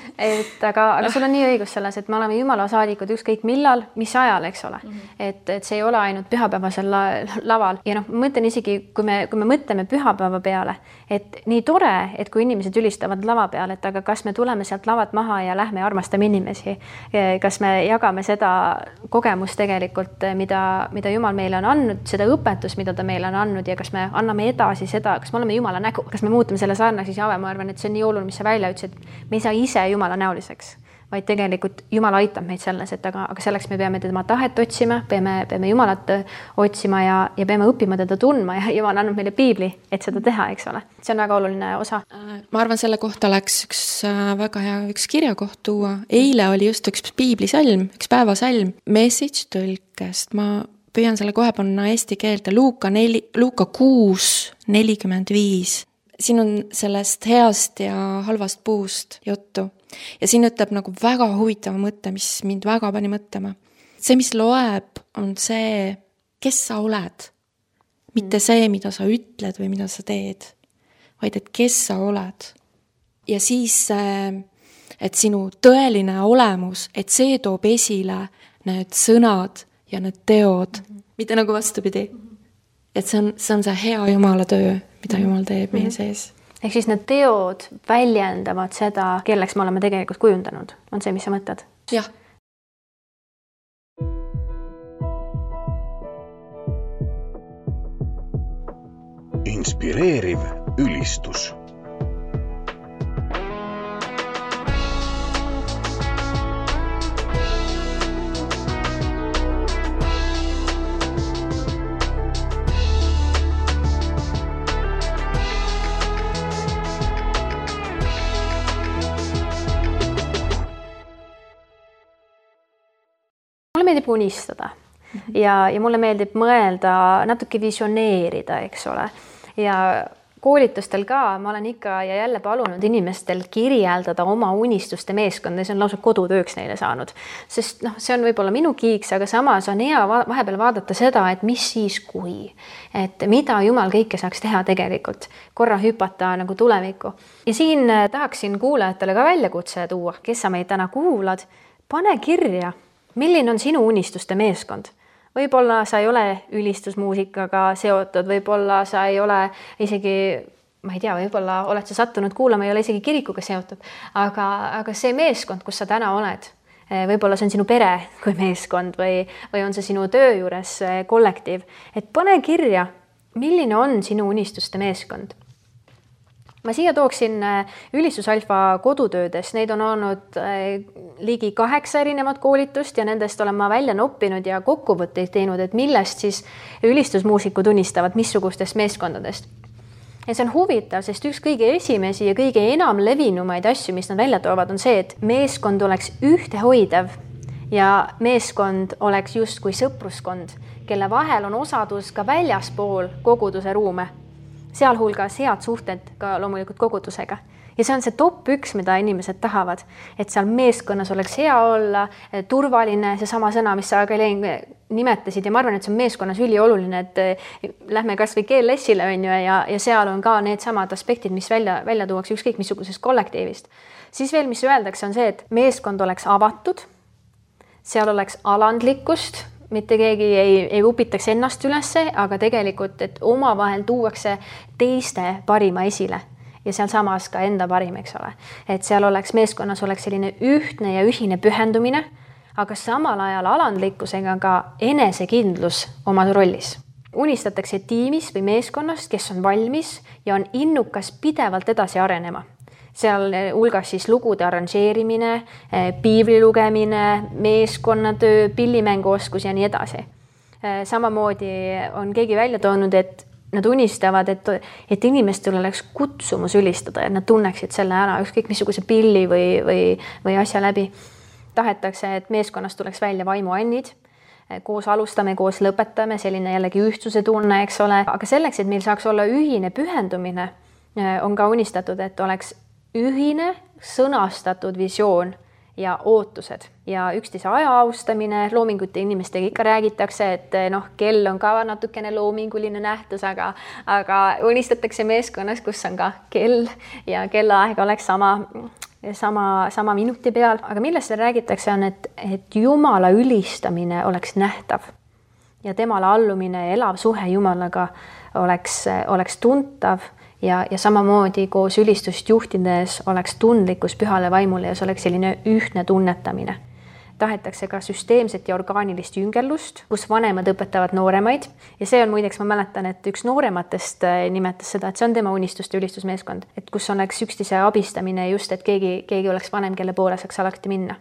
et aga, aga sul on nii õigus selles, et me oleme Jumala saadikud ükskõik millal, mis ajal, eks ole. Mm-hmm. Et, et see ei ole ainult pühapäevasel la, laval. Ja noh, ma mõtlen isegi, kui me, kui me mõtleme pühapäeva peale, et nii tore, et kui inimesed ülistavad lava peal, et aga kas me tuleme sealt lavat maha ja lähme ja armastame inimesi, kas me jagame seda kogemust tegelikult, mida, mida Jumal meile on andnud, seda õpetust, mida ta meile on andnud ja kas me anname edasi seda, kas me oleme Jumala nägu, kas me muutume selle sarnaseks ja ma arvan, et see on nii oluline, mis sa välja ütlesid, et me ei saa ise Jumala näoliseks, vaid tegelikult Jumal aitab meid selles, et aga, aga selleks me peame tema tahet otsima, peame, peame Jumalat otsima ja, ja peame õppima teda tundma ja Jumal annab meile piibli, et seda teha, eks ole. See on väga oluline osa. Ma arvan, selle kohta läks üks väga hea üks kirjakoht tuua. Eile oli just üks piiblisalm, üks päevasalm, message tõlkest. Ma püüan selle kohe panna eesti keelde. Luuka, neli, Luuka kuus nelikümmend viis. Siin on sellest heast ja halvast puust juttu. Ja siin ütleb nagu väga huvitava mõtte, mis mind väga pani mõtlema. See, mis loeb, on see, kes sa oled. Mitte see, mida sa ütled või mida sa teed, vaid et kes sa oled. Ja siis, et sinu tõeline olemus, et see toob esile need sõnad ja need teod, mitte nagu vastupidi. Et see on, see on see hea Jumala töö, mida Jumal teeb meie sees. Ehk siis need teod väljendavad seda, kelleks me oleme tegelikult kujundanud. On see, mis sa mõtled? Jah. Inspireeriv ülistus. Mulle meeldib unistada ja, ja mulle meeldib mõelda, natuke visioneerida, eks ole. Ja koolitustel ka ma olen ikka ja jälle palunud inimestel kirjeldada oma unistuste meeskonda ja see on lausa kodutööks neile saanud. Sest noh, see on võib-olla minu kiiks, aga samas on hea vahepeal vaadata seda, et mis siis kui, et mida Jumal kõike saaks teha tegelikult, korra hüpata nagu tulevikku. Ja siin tahaksin kuulajatele ka väljakutse tuua, kes sa meid täna kuulad, pane kirja, milline on sinu unistuste meeskond? Võib-olla sa ei ole ülistusmuusikaga seotud, võib-olla sa ei ole isegi, ma ei tea, võib-olla oled sa sattunud kuulama, ei ole isegi kirikuga seotud, aga, aga see meeskond, kus sa täna oled, võib-olla see on sinu pere kui meeskond või, või on see sinu töö juures kollektiiv, et pane kirja, milline on sinu unistuste meeskond. Ma siia tooksin Ülistusalfa kodutöödes, neid on olnud ligi kaheksa erinevat koolitust ja nendest olen ma välja noppinud ja kokkuvõtteid teinud, et millest siis ülistusmuusikud unistavad, missugustest meeskondadest. ja see on huvitav, sest üks kõige esimesi ja kõige enam levinumaid asju, mis nad välja toovad, on see, et meeskond oleks ühtehoidev ja meeskond oleks justkui sõpruskond, kelle vahel on osadus ka väljaspool koguduse ruume, sealhulgas head suhted ka loomulikult kogudusega. Ja see on see top üks, mida inimesed tahavad, et seal meeskonnas oleks hea olla, turvaline, see sama sõna, mis sa ka nimetasid ja ma arvan, et see on meeskonnas ülioluline, et lähme kas või G L S-ile on ju, ja, ja seal on ka need samad aspektid, mis välja, välja tuuakse ükskõik missugusest kollektiivist. Siis veel, mis öeldakse, on see, et meeskond oleks avatud, seal oleks alandlikkust, mitte keegi ei, ei upitaks ennast ülesse, aga tegelikult, et omavahel tuuakse teiste parima esile. Ja seal samas ka enda parim, eks ole. Et seal oleks meeskonnas oleks selline ühtne ja ühine pühendumine, aga samal ajal alandlikkusega ka enesekindlus oma rollis. Unistatakse tiimis või meeskonnast, kes on valmis ja on innukas pidevalt edasi arenema. Seal hulgas siis lugude arranžeerimine, piibli lugemine, meeskonnatöö, pillimänguoskus ja nii edasi. Samamoodi on keegi välja toonud, et nad unistavad, et, et inimestel oleks kutsumus ülistada ja nad tunneksid selle ära ükskõik missuguse pilli või, või, või asja läbi. Tahetakse, et meeskonnast tuleks välja vaimuannid, koos alustame, koos lõpetame, selline jällegi ühtsuse tunne, eks ole. Aga selleks, et meil saaks olla ühine pühendumine, on ka unistatud, et oleks ühine sõnastatud visioon ja ootused ja üksteise aja austamine, loomingute inimestega ikka räägitakse, et noh, kell on ka natukene loominguline nähtus, aga, aga unistatakse meeskonnas, kus on ka kell ja kellaaeg oleks sama, sama, sama minuti peal. Aga millest seal räägitakse on, et, et Jumala ülistamine oleks nähtav ja temale allumine ja elav suhe Jumalaga oleks, oleks tuntav. Ja, ja samamoodi koos ülistust juhtides oleks tundlikkus pühale vaimule ja see oleks selline ühtne tunnetamine. Tahetakse ka süsteemset ja orgaanilist jüngerlust, kus vanemad õpetavad nooremaid ja see on muideks, ma mäletan, et üks noorematest nimetas seda, et see on tema unistuste ülistusmeeskond, et kus oleks üksteise abistamine just, et keegi, keegi oleks vanem, kelle poole saaks alati minna.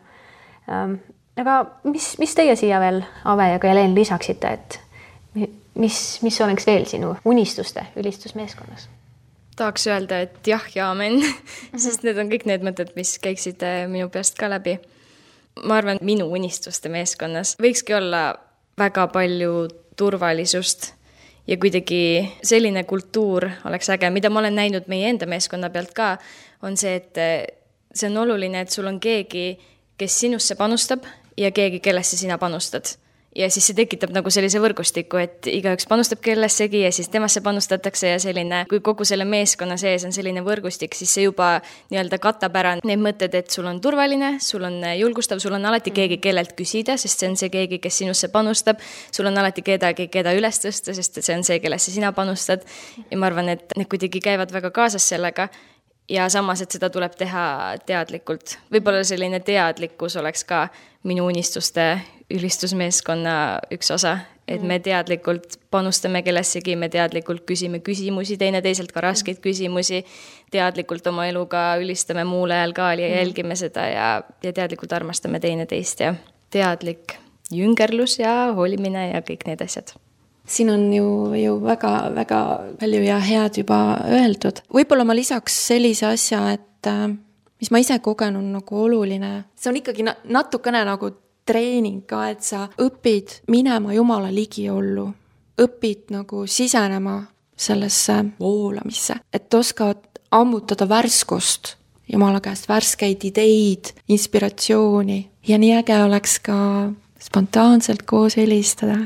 Aga mis, mis teie siia veel, Ave ja ka Helen, lisaksite, et mis, mis oleks veel sinu unistuste ülistusmeeskonnas? Tahaks öelda, et jah ja amen, sest need on kõik need mõtted, mis käiksid minu peast ka läbi. Ma arvan, minu unistuste meeskonnas võikski olla väga palju turvalisust ja kuidagi selline kultuur oleks äge, mida ma olen näinud meie enda meeskonna pealt ka, on see, et see on oluline, et sul on keegi, kes sinusse panustab ja keegi, kellesse sina panustad. Ja siis see tekitab nagu sellise võrgustiku, et igaüks panustab kellessegi ja siis temasse panustatakse ja selline, kui kogu selle meeskonna sees on selline võrgustik, siis see juba nii-öelda katab ära need mõtted, et sul on turvaline, sul on julgustav, sul on alati keegi, kellelt küsida, sest see on see keegi, kes sinusse panustab, sul on alati kedagi, keda üles tõsta, sest see on see, kellesse sina panustad ja ma arvan, et need kuidagi käivad väga kaasas sellega ja samas, et seda tuleb teha teadlikult. Võib-olla selline teadlikkus oleks ka minu unistuste ülistusmeeskonna üks osa, et me teadlikult panustame kellessegi, me teadlikult küsime küsimusi, teine teiselt ka raskeid küsimusi, teadlikult oma eluga ülistame muule ajal ka ja jälgime seda ja, ja teadlikult armastame teine teist ja teadlik jüngerlus ja hoolimine ja kõik need asjad. Siin on ju, ju väga, väga palju ja head juba öeldud. Võib-olla ma lisaks sellise asja, et mis ma ise kogen on nagu oluline. See on ikkagi natukene nagu treening ka, et sa õpid minema Jumala ligiollu. Õpid nagu sisenema sellesse voolamisse. Et oskad ammutada värskust Jumala käest, värskeid ideid, inspiratsiooni. Ja nii äge oleks ka spontaanselt koos helistada.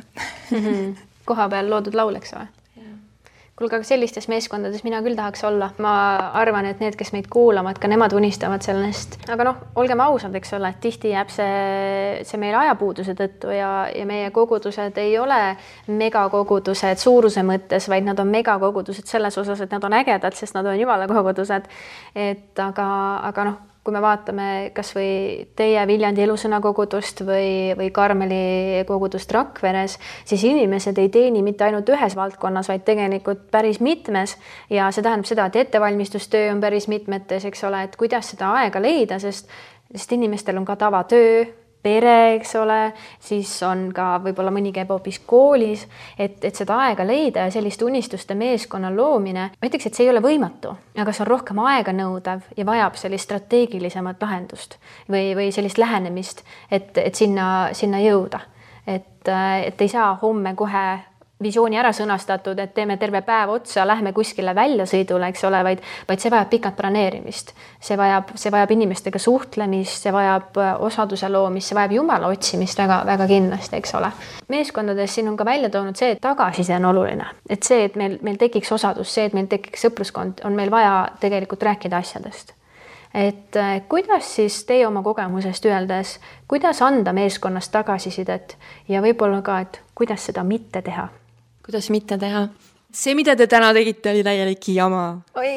Koha peal loodud lauleks või? Kuulge, aga sellistes meeskondades mina küll tahaks olla. Ma arvan, et need, kes meid kuulamad, ka nemad unistavad sellest. Aga noh, olgem ausad, eks ole, et tihti jääb see, see meil ajapuuduse tõttu ja, ja meie kogudused ei ole megakogudused suuruse mõttes, vaid nad on megakogudused selles osas, et nad on ägedad, sest nad on Jumala kogudused. Et aga, aga noh, kui me vaatame kas või teie Viljandi Elusõna kogudust või, või Karmeli kogudust Rakveres, siis inimesed ei teeni mitte ainult ühes valdkonnas, vaid tegelikult päris mitmes ja see tähendab seda, et ettevalmistustöö on päris mitmetes, eks ole, et kuidas seda aega leida, sest, sest inimestel on ka tavatöö, pere, eks ole, siis on ka võib-olla mõni käib hoopis koolis, et, et seda aega leida ja sellist unistuste meeskonna loomine, ma ütleks, et see ei ole võimatu, aga see on rohkem aega nõudav ja vajab sellist strateegilisemat lahendust või, või sellist lähenemist, et, et sinna, sinna jõuda. Et, et ei saa homme kohe visiooni ära sõnastatud, et teeme terve päev otsa, lähme kuskile väljasõidule, eks ole, vaid, vaid see vajab pikat planeerimist. See vajab, see vajab inimestega suhtlemist, see vajab osaduse loomist, see vajab jumala otsimist väga, väga kindlasti, eks ole. Meeskondades siin on ka välja toonud see, et tagasiside on oluline. Et see, et meil, meil tekiks osadus, see, et meil tekiks sõpruskond, on meil vaja tegelikult rääkida asjadest. Et kuidas siis teie oma kogemusest öeldes, kuidas anda meeskonnast tagasisidet ja võib-olla ka, et kuidas seda mitte teha? Kuidas mitte teha? See, mida te täna tegite, oli täielik jama. Oi!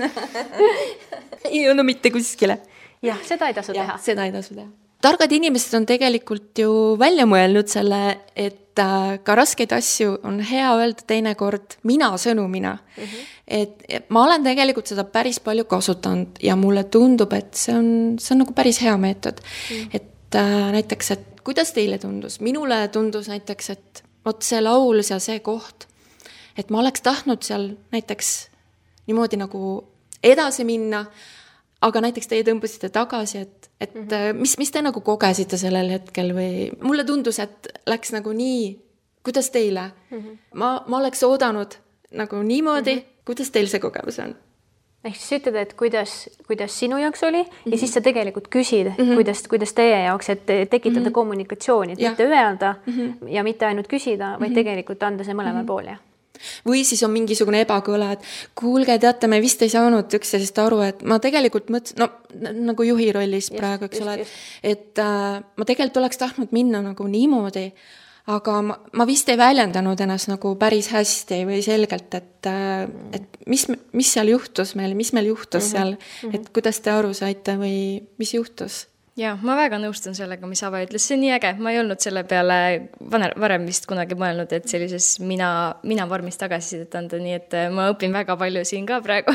ei olnud mitte kuskile. Jah, seda ei tasu ja, teha. Seda ei tasu teha. Targad inimesed on tegelikult ju välja mõelnud selle, et ka raskeid asju on hea öelda teinekord mina sõnumina. Mm-hmm. Et, et ma olen tegelikult seda päris palju kasutanud ja mulle tundub, et see on, see on nagu päris hea meetod. Mm. Et äh, näiteks, et kuidas teile tundus? Minule tundus näiteks, et vot see laul ja see koht, et ma oleks tahtnud seal näiteks niimoodi nagu edasi minna, aga näiteks teie tõmbasite tagasi, et, et mm-hmm. mis, mis te nagu kogesite sellel hetkel või mulle tundus, et läks nagu nii, kuidas teile? Mm-hmm. Ma, ma oleks oodanud nagu niimoodi, mm-hmm. kuidas teil see kogemus on? Ehk siis ütled, et kuidas, kuidas sinu jaoks oli mm-hmm. ja siis sa tegelikult küsid, mm-hmm. kuidas, kuidas teie jaoks, et tekitada mm-hmm. kommunikatsiooni, et ja. mitte öelda mm-hmm. ja mitte ainult küsida, vaid mm-hmm. tegelikult anda see mõlema mm-hmm. pool. Ja. Või siis on mingisugune ebakõla, et kuulge, teate, me vist ei saanud üksteisest aru, et ma tegelikult mõtlesin, no nagu juhi rollis just, praegu, eks just, ole, et, et äh, ma tegelikult oleks tahtnud minna nagu niimoodi, aga ma, ma vist ei väljendanud ennast nagu päris hästi või selgelt, et, äh, et mis, mis seal juhtus meil, mis meil juhtus mm-hmm. seal, et kuidas te aru saite või mis juhtus? Ja, ma väga nõustun sellega, mis Ava ütles, see on nii äge, ma ei olnud selle peale varem vist kunagi mõelnud, et sellises mina, mina vormis tagasisidet anda, nii et ma õpin väga palju siin ka praegu.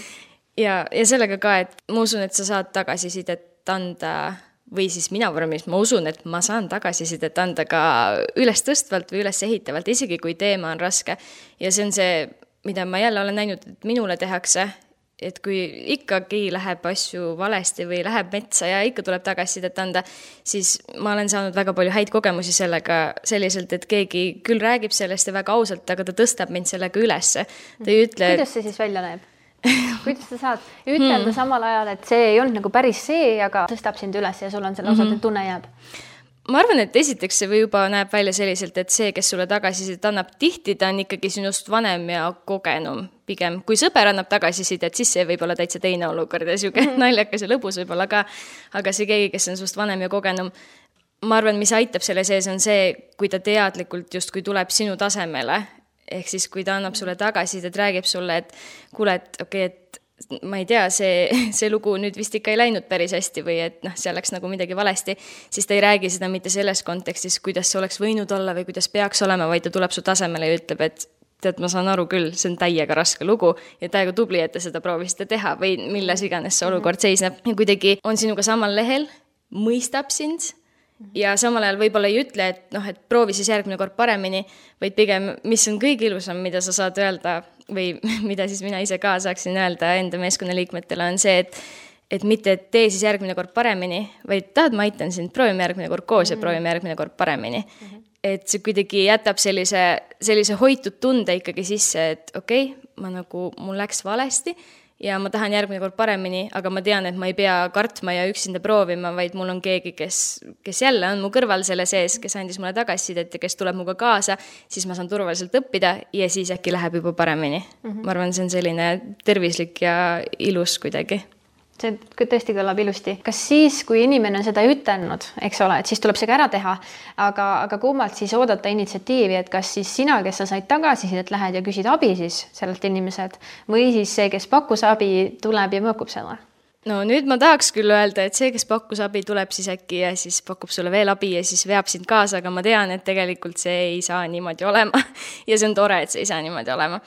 ja, ja sellega ka, et ma usun, et sa saad tagasisidet anda või siis mina vormis, ma usun, et ma saan tagasisidet anda ka üles tõstvalt või üles ehitavalt, isegi kui teema on raske. Ja see on see, mida ma jälle olen näinud, et minule tehakse, et kui ikkagi läheb asju valesti või läheb metsa ja ikka tuleb tagasisidet anda, siis ma olen saanud väga palju häid kogemusi sellega selliselt, et keegi küll räägib sellest ja väga ausalt, aga ta tõstab mind sellega ülesse. Ta ei ütle... Kuidas see siis välja näeb? Kuidas sa saad ütelda hmm. samal ajal, et see ei olnud nagu päris see, aga tõstab sind üles ja sul on selle osalt, et tunne jääb? Ma arvan, et esiteks see või juba näeb välja selliselt, et see, kes sulle tagasisidet annab tihti, ta on ikkagi sinust vanem ja kogenum pigem. Kui sõber annab tagasisidet, siis see võib olla täitsa teine olukord ja siuke mm. naljakas ja lõbus võib-olla ka, aga see keegi, kes on sust vanem ja kogenum, ma arvan, mis aitab selle sees on see, kui ta teadlikult just kui tuleb sinu tasemele, ehk siis kui ta annab sulle tagasisidet, räägib sulle, et kuule, et okei, okay, et ma ei tea, see, see lugu nüüd vist ikka ei läinud päris hästi või et noh, see oleks nagu midagi valesti, siis ta ei räägi seda mitte selles kontekstis, kuidas see oleks võinud olla või kuidas peaks olema, vaid ta tuleb su tasemele ja ütleb, et tead, ma saan aru küll, see on täiega raske lugu ja täiega tubli, et te seda proovisite teha või milles iganes see olukord seisneb. Ja kuidagi on sinuga samal lehel, mõistab sind ja samal ajal võib-olla ei ütle, et noh, et proovi siis järgmine kord paremini, vaid pigem, mis on kõige ilusam, mida sa saad öelda või mida siis mina ise ka saaksin öelda enda meeskonnaliikmetele, on see, et, et mitte et tee siis järgmine kord paremini, vaid tahad, ma aitan sind, proovime järgmine kord koos ja proovime järgmine kord paremini. Mm-hmm. Et see kuidagi jätab sellise, sellise hoitud tunde ikkagi sisse, et okei, okay, ma nagu, mul läks valesti ja ma tahan järgmine kord paremini, aga ma tean, et ma ei pea kartma ja üksinda proovima, vaid mul on keegi, kes, kes jälle on mu kõrval selle sees, kes andis mulle tagasisidet ja kes tuleb muga kaasa, siis ma saan turvaliselt õppida ja siis äkki läheb juba paremini. Mm-hmm. Ma arvan, see on selline tervislik ja ilus kuidagi. See tõesti kõlab ilusti. Kas siis, kui inimene on seda ütelnud, eks ole, et siis tuleb see ka ära teha, aga, aga kummalt siis oodata initsiatiivi, et kas siis sina, kes sa said tagasisidet, lähed ja küsid abi siis sellelt inimeselt või siis see, kes pakkus abi, tuleb ja mõõkub selle? No nüüd ma tahaks küll öelda, et see, kes pakkus abi, tuleb siis äkki ja siis pakub sulle veel abi ja siis veab sind kaasa, aga ma tean, et tegelikult see ei saa niimoodi olema ja see on tore, et see ei saa niimoodi olema.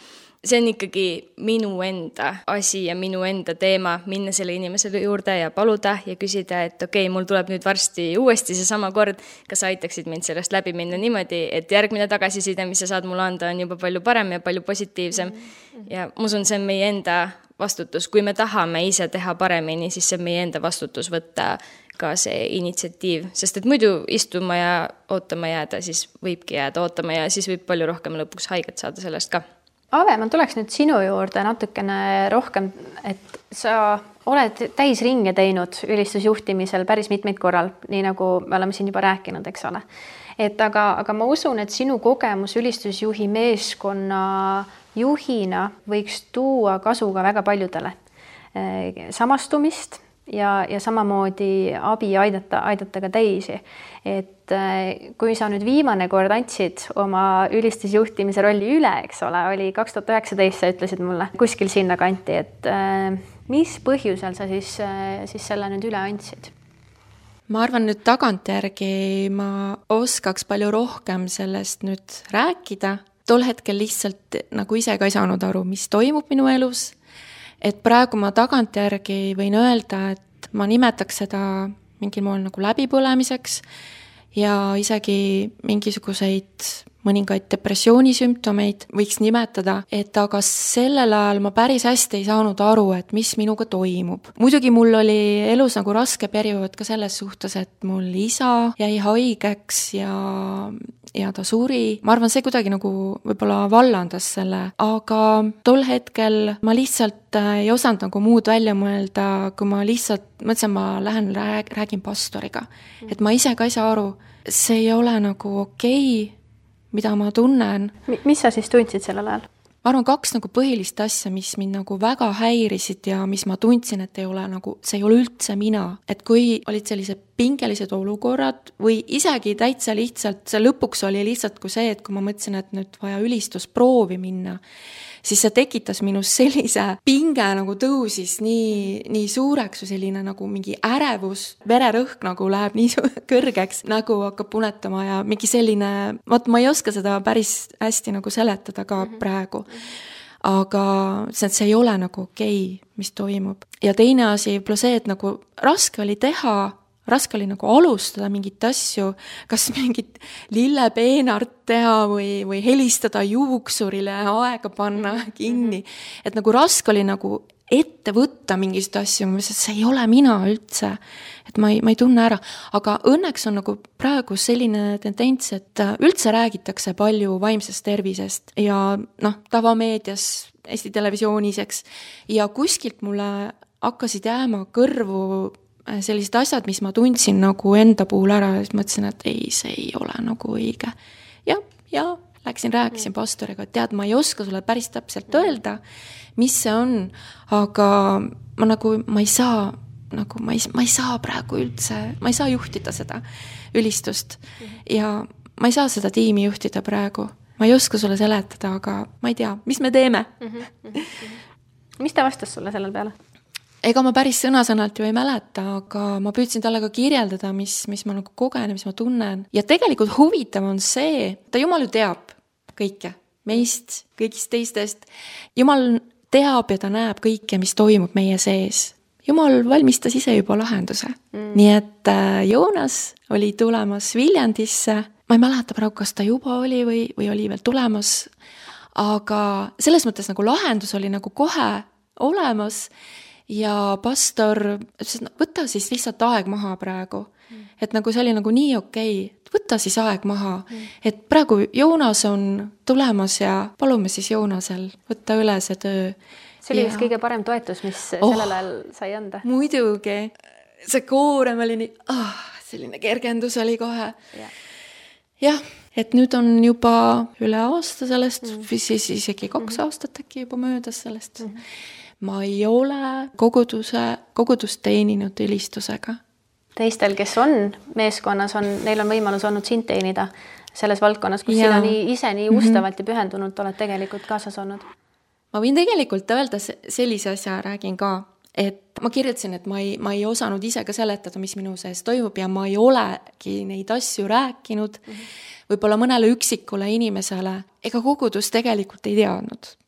see on ikkagi minu enda asi ja minu enda teema minna selle inimesele juurde ja paluda ja küsida, et okei, okay, mul tuleb nüüd varsti uuesti see sama kord, kas aitaksid mind sellest läbi minna niimoodi, et järgmine tagasiside, mis sa saad mulle anda, on juba palju parem ja palju positiivsem. Ja ma usun, see on meie enda vastutus. Kui me tahame ise teha paremini, siis see on meie enda vastutus võtta ka see initsiatiiv, sest et muidu istuma ja ootama jääda, siis võibki jääda ootama ja siis võib palju rohkem lõpuks haiget saada sellest ka. Ave, ma tuleks nüüd sinu juurde natukene rohkem, et sa oled täisringe teinud ülistusjuhtimisel päris mitmeid korral, nii nagu me oleme siin juba rääkinud, eks ole. Et aga, aga ma usun, et sinu kogemus ülistusjuhi meeskonna juhina võiks tuua kasu ka väga paljudele samastumist ja, ja samamoodi abi aidata, aidata ka teisi. Et kui sa nüüd viimane kord andsid oma ülistusjuhtimise rolli üle, eks ole, oli kaks tuhat üheksateist, sa ütlesid mulle kuskil sinna kanti, et mis põhjusel sa siis, siis selle nüüd üle andsid? Ma arvan nüüd tagantjärgi ma oskaks palju rohkem sellest nüüd rääkida. Tol hetkel lihtsalt nagu ise ka ei saanud aru, mis toimub minu elus. Et praegu ma tagantjärgi võin öelda, et ma nimetaks seda mingil moel nagu läbipõlemiseks ja isegi mingisuguseid mõningaid depressioonisümptomeid võiks nimetada, et aga sellel ajal ma päris hästi ei saanud aru, et mis minuga toimub. Muidugi mul oli elus nagu raske periood ka selles suhtes, et mul isa jäi haigeks ja, ja ta suri. Ma arvan, see kuidagi nagu võib-olla vallandas selle, aga tol hetkel ma lihtsalt ei osanud nagu muud välja mõelda, kui ma lihtsalt mõtlesin, ma lähen rääg, räägin pastoriga. Et ma ise ka ei saa aru, see ei ole nagu okei, mida ma tunnen. Mis sa siis tundsid sellel ajal? Ma arvan kaks nagu põhilist asja, mis mind nagu väga häirisid ja mis ma tundsin, et ei ole nagu, see ei ole üldse mina. Et kui olid sellised pingelised olukorrad või isegi täitsa lihtsalt, see lõpuks oli lihtsalt kui see, et kui ma mõtlesin, et nüüd vaja ülistusproovi minna, siis see tekitas minus sellise pinge nagu tõusis nii, nii suureks või selline nagu mingi ärevus, vererõhk nagu läheb nii kõrgeks, nagu hakkab punetama ja mingi selline, vaat ma ei oska seda päris hästi nagu seletada ka praegu. Aga see ei ole nagu okei, mis toimub. Ja teine asi, see, et nagu raske oli teha, raske oli nagu alustada mingit asju, kas mingit lillepeenart teha või, või helistada juuksurile aega panna kinni. Et nagu raske oli nagu ette võtta mingist asju, see ei ole mina üldse, et ma ei, ma ei tunne ära. Aga õnneks on nagu praegu selline tendents, et üldse räägitakse palju vaimsest tervisest ja noh, tavameedias, Eesti televisioonis, eks. Ja kuskilt mulle hakkasid jääma kõrvu sellised asjad, mis ma tundsin nagu enda puhul ära ja siis mõtlesin, et ei, see ei ole nagu õige. Ja, ja läksin, rääkisin pastoriga, et tead, ma ei oska sulle päris täpselt öelda, mis see on, aga ma nagu, ma ei saa, nagu ma ei, ma ei saa praegu üldse, ma ei saa juhtida seda ülistust ja ma ei saa seda tiimi juhtida praegu. Ma ei oska sulle seletada, aga ma ei tea, mis me teeme? Mis ta vastas sulle sellel peale? Ega ma päris sõna-sõnalt ju ei mäleta, aga ma püüdsin talle ka kirjeldada, mis, mis ma nagu kogen, mis ma tunnen. Ja tegelikult huvitav on see, ta Jumal ju teab kõike, meist, kõigist teistest. Jumal teab ja ta näeb kõike, mis toimub meie sees. Jumal valmistas ise juba lahenduse. Mm. Nii et Joonas oli tulemas Viljandisse. Ma ei mäleta praegu, kas ta juba oli või, või oli veel tulemas. Aga selles mõttes nagu lahendus oli nagu kohe olemas. Ja pastor ütles, et võta siis lihtsalt aeg maha praegu. Mm. Et nagu see oli nagu nii okei, võta siis aeg maha. Mm. Et praegu Joonas on tulemas ja palume siis Joonasel võtta üle see töö. See oli vist kõige parem toetus, mis oh, sellel ajal sai anda. Muidugi. See koorem oli nii, ah, selline kergendus oli kohe. Yeah. Jah, et nüüd on juba üle aasta sellest, mm. siis isegi kaks mm. aastat äkki juba möödas sellest. Mm. Ma ei ole koguduse, kogudust teeninud ülistusega. Teistel, kes on meeskonnas, on, neil on võimalus olnud sind teenida selles valdkonnas, kus ja. Sina nii, ise nii ustavalt ja pühendunult oled tegelikult kaasas olnud. Ma võin tegelikult öelda sellise asja, räägin ka, et ma kirjutasin, et ma ei, ma ei osanud ise ka seletada, mis minu sees toimub ja ma ei olegi neid asju rääkinud. Mm-hmm. Võib-olla mõnele üksikule inimesele, ega kogudus tegelikult ei teadnud,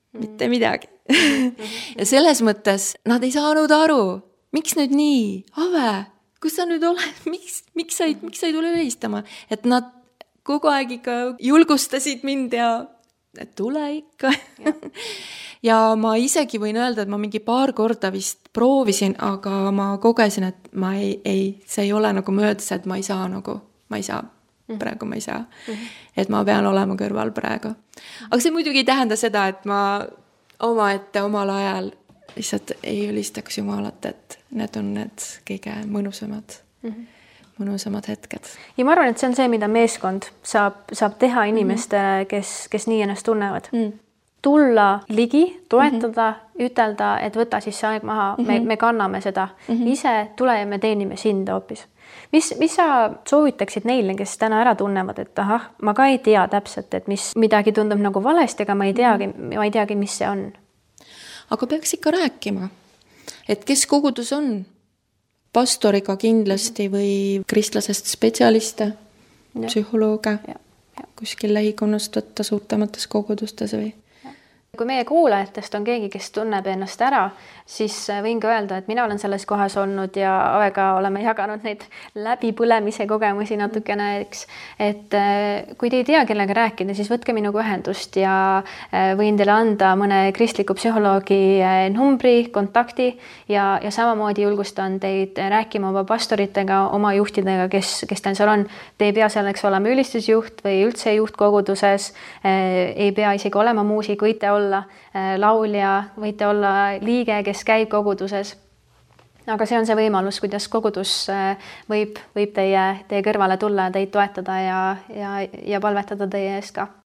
mitte midagi. Ja selles mõttes nad ei saanud aru, miks nüüd nii, Ave, kus sa nüüd oled, miks, miks sa ei, miks sa ei tule helistama, et nad kogu aeg ikka julgustasid mind ja et tule ikka. Ja. ja ma isegi võin öelda, et ma mingi paar korda vist proovisin, aga ma kogesin, et ma ei, ei, see ei ole nagu möödas, et ma ei saa nagu, ma ei saa, praegu ma ei saa. Mm-hmm. Et ma pean olema kõrval praegu. Aga see muidugi ei tähenda seda, et ma oma ette omal ajal lihtsalt ei ülistaks Jumalat, et need on need kõige mõnusamad. Mm-hmm. mõnusamad hetked. Ja ma arvan, et see on see, mida meeskond saab, saab teha inimestele, kes, kes nii ennast tunnevad. Mm. Tulla ligi, toetada, mm-hmm. ütelda, et võta siis see aeg maha, mm-hmm. me, me kanname seda. Mm-hmm. Ise tule ja me teenime sind hoopis. Mis, mis sa soovitaksid neile, kes täna ära tunnevad, et ahah, ma ka ei tea täpselt, et mis midagi tundub nagu valesti, aga ma ei teagi, ma ei teagi, mis see on. Aga peaks ikka rääkima, et kes kogudus on? Pastoriga kindlasti või kristlasest spetsialiste, ja. Psühholooge, ja. Ja. Kuskil lähikonnast võtta suurtamates kogudustes või? Kui meie kuulajatest on keegi, kes tunneb ennast ära, siis võin ka öelda, et mina olen selles kohas olnud ja aega oleme jaganud neid läbipõlemise kogemusi natukene, eks. Et kui te ei tea, kellega rääkida, siis võtke minuga ühendust ja võin teile anda mõne kristliku psühholoogi numbri, kontakti ja, ja samamoodi julgustan teid rääkima oma pastoritega, oma juhtidega, kes, kes teil seal on. Te ei pea selleks olema ülistusjuht või üldse juht koguduses, ei pea isegi olema muusik, võite olla laulja, võite olla liige, kes käib koguduses. Aga see on see võimalus, kuidas kogudus võib, võib teie, teie kõrvale tulla ja teid toetada ja, ja, ja palvetada teie eest ka.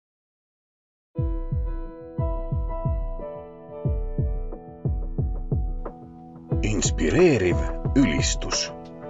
Inspireeriv ülistus.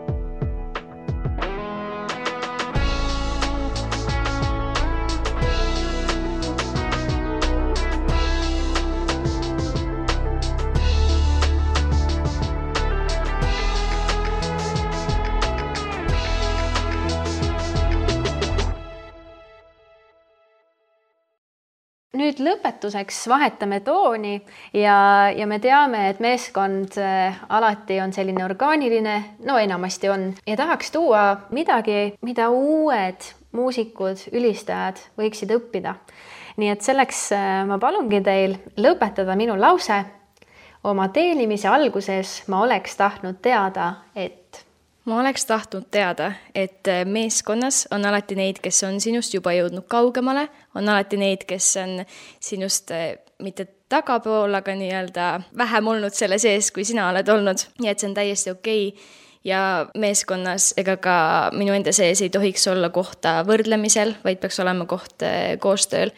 Nüüd lõpetuseks vahetame tooni ja, ja me teame, et meeskond alati on selline orgaaniline, no enamasti on, ja tahaks tuua midagi, mida uued muusikud, ülistajad võiksid õppida. Nii et selleks ma palungi teil lõpetada minu lause. Oma teenimise alguses ma oleks tahtnud teada, et Ma oleks tahtnud teada, et meeskonnas on alati neid, kes on sinust juba jõudnud kaugemale, on alati neid, kes on sinust mitte tagapool, aga nii-öelda vähem olnud selle sees, kui sina oled olnud. Ja et see on täiesti okei. Ja meeskonnas ega ka minu enda sees ei tohiks olla kohta võrdlemisel, vaid peaks olema koht koostööl.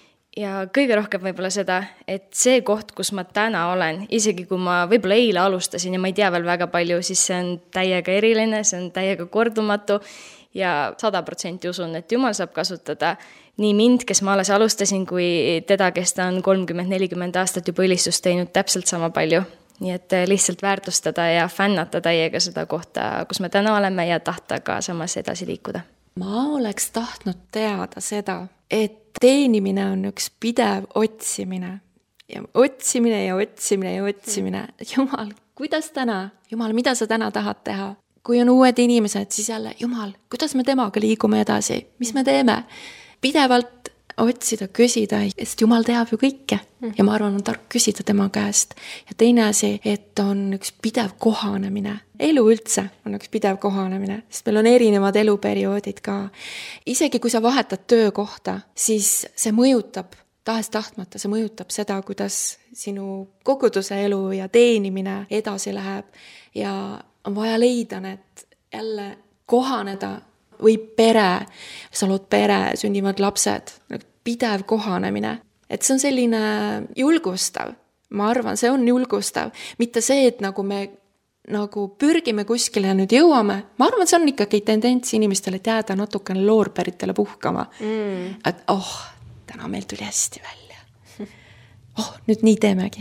Ja kõige rohkem võib-olla seda, et see koht, kus ma täna olen, isegi kui ma võib-olla eile alustasin ja ma ei tea veel väga palju, siis see on täiega eriline, see on täiega kordumatu ja sada protsenti usun, et Jumal saab kasutada nii mind, kes ma alles alustasin, kui teda, kes ta on kolmkümmend nelikümmend aastat juba ülistust teinud täpselt sama palju. Nii et lihtsalt väärtustada ja fännata täiega seda kohta, kus me täna oleme ja tahta ka samas edasi liikuda. Ma oleks tahtnud teada seda, et teenimine on üks pidev otsimine. Ja otsimine ja otsimine ja otsimine. Jumal, kuidas täna? Jumal, mida sa täna tahad teha? Kui on uued inimesed, siis jälle, Jumal, kuidas me temaga liigume edasi? Mis me teeme? Pidevalt otsida, küsida, sest Jumal teab ju kõike. Ja ma arvan, on tark küsida tema käest. Ja teine asi, et on üks pidev kohanemine. Elu üldse on üks pidev kohanemine, sest meil on erinevad eluperioodid ka. Isegi kui sa vahetad töökohta, siis see mõjutab, tahes tahtmata, see mõjutab seda, kuidas sinu koguduse elu ja teenimine edasi läheb. Ja on vaja leida need jälle kohaneda või pere, sa lood pere, sünnivad lapsed, pidev kohanemine. Et see on selline julgustav. Ma arvan, see on julgustav. Mitte see, et nagu me nagu pürgime kuskile ja nüüd jõuame. Ma arvan, see on ikkagi tendents inimestele, et jääda natukene loorberitele puhkama. Mm. Et oh, täna meil tuli hästi välja. Oh, nüüd nii teemegi.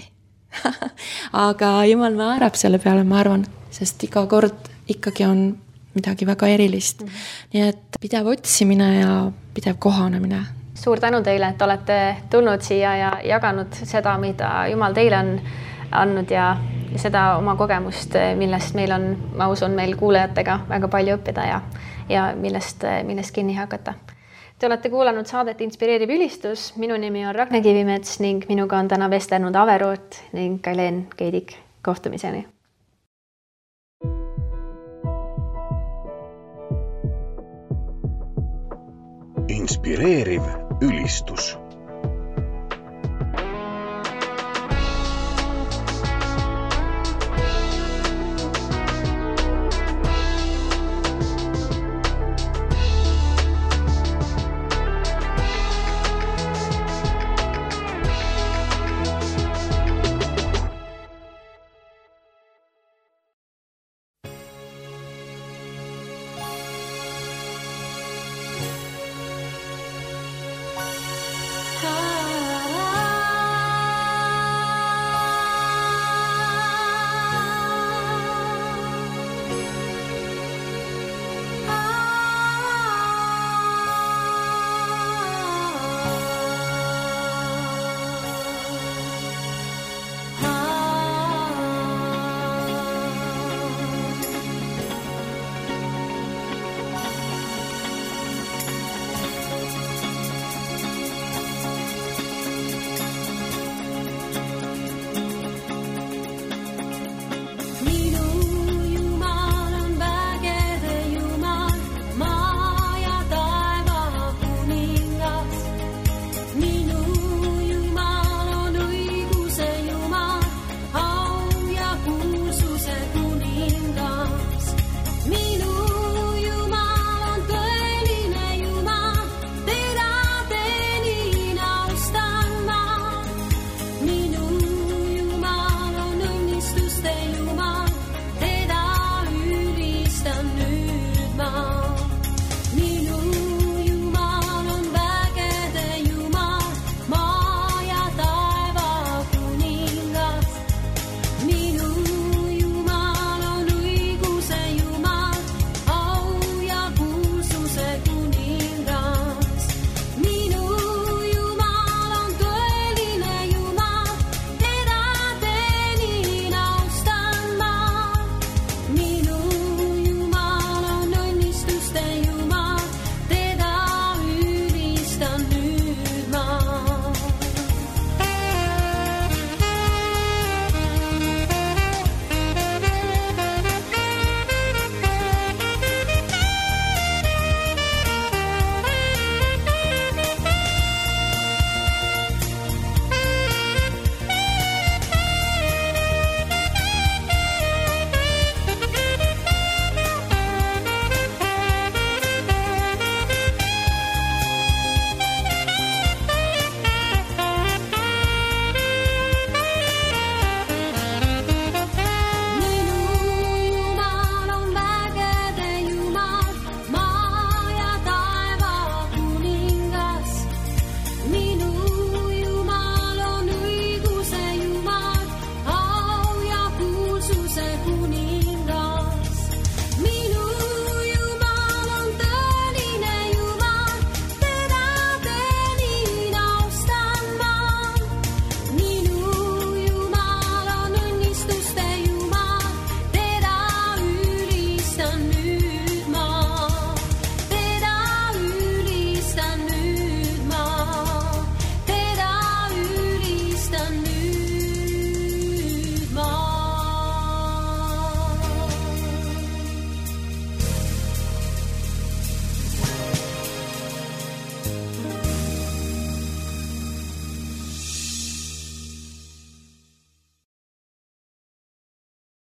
Aga Jumal määrab selle peale, ma arvan, sest iga kord ikkagi on midagi väga erilist. Mm-hmm. Nii et pidev otsimine ja pidev kohanemine. suur tänu teile, et olete tulnud siia ja jaganud seda, mida Jumal teile on andnud ja seda oma kogemust, millest meil on, ma usun, meil kuulajatega väga palju õppida ja, ja millest, millest kinni hakata. Te olete kuulanud saadet Inspireeriv ülistus. Minu nimi on Ragne Kivimets ning minuga on täna vestelnud Ave Root ning Kailen Keidik. Kohtumiseni. Inspireeriv ülistus.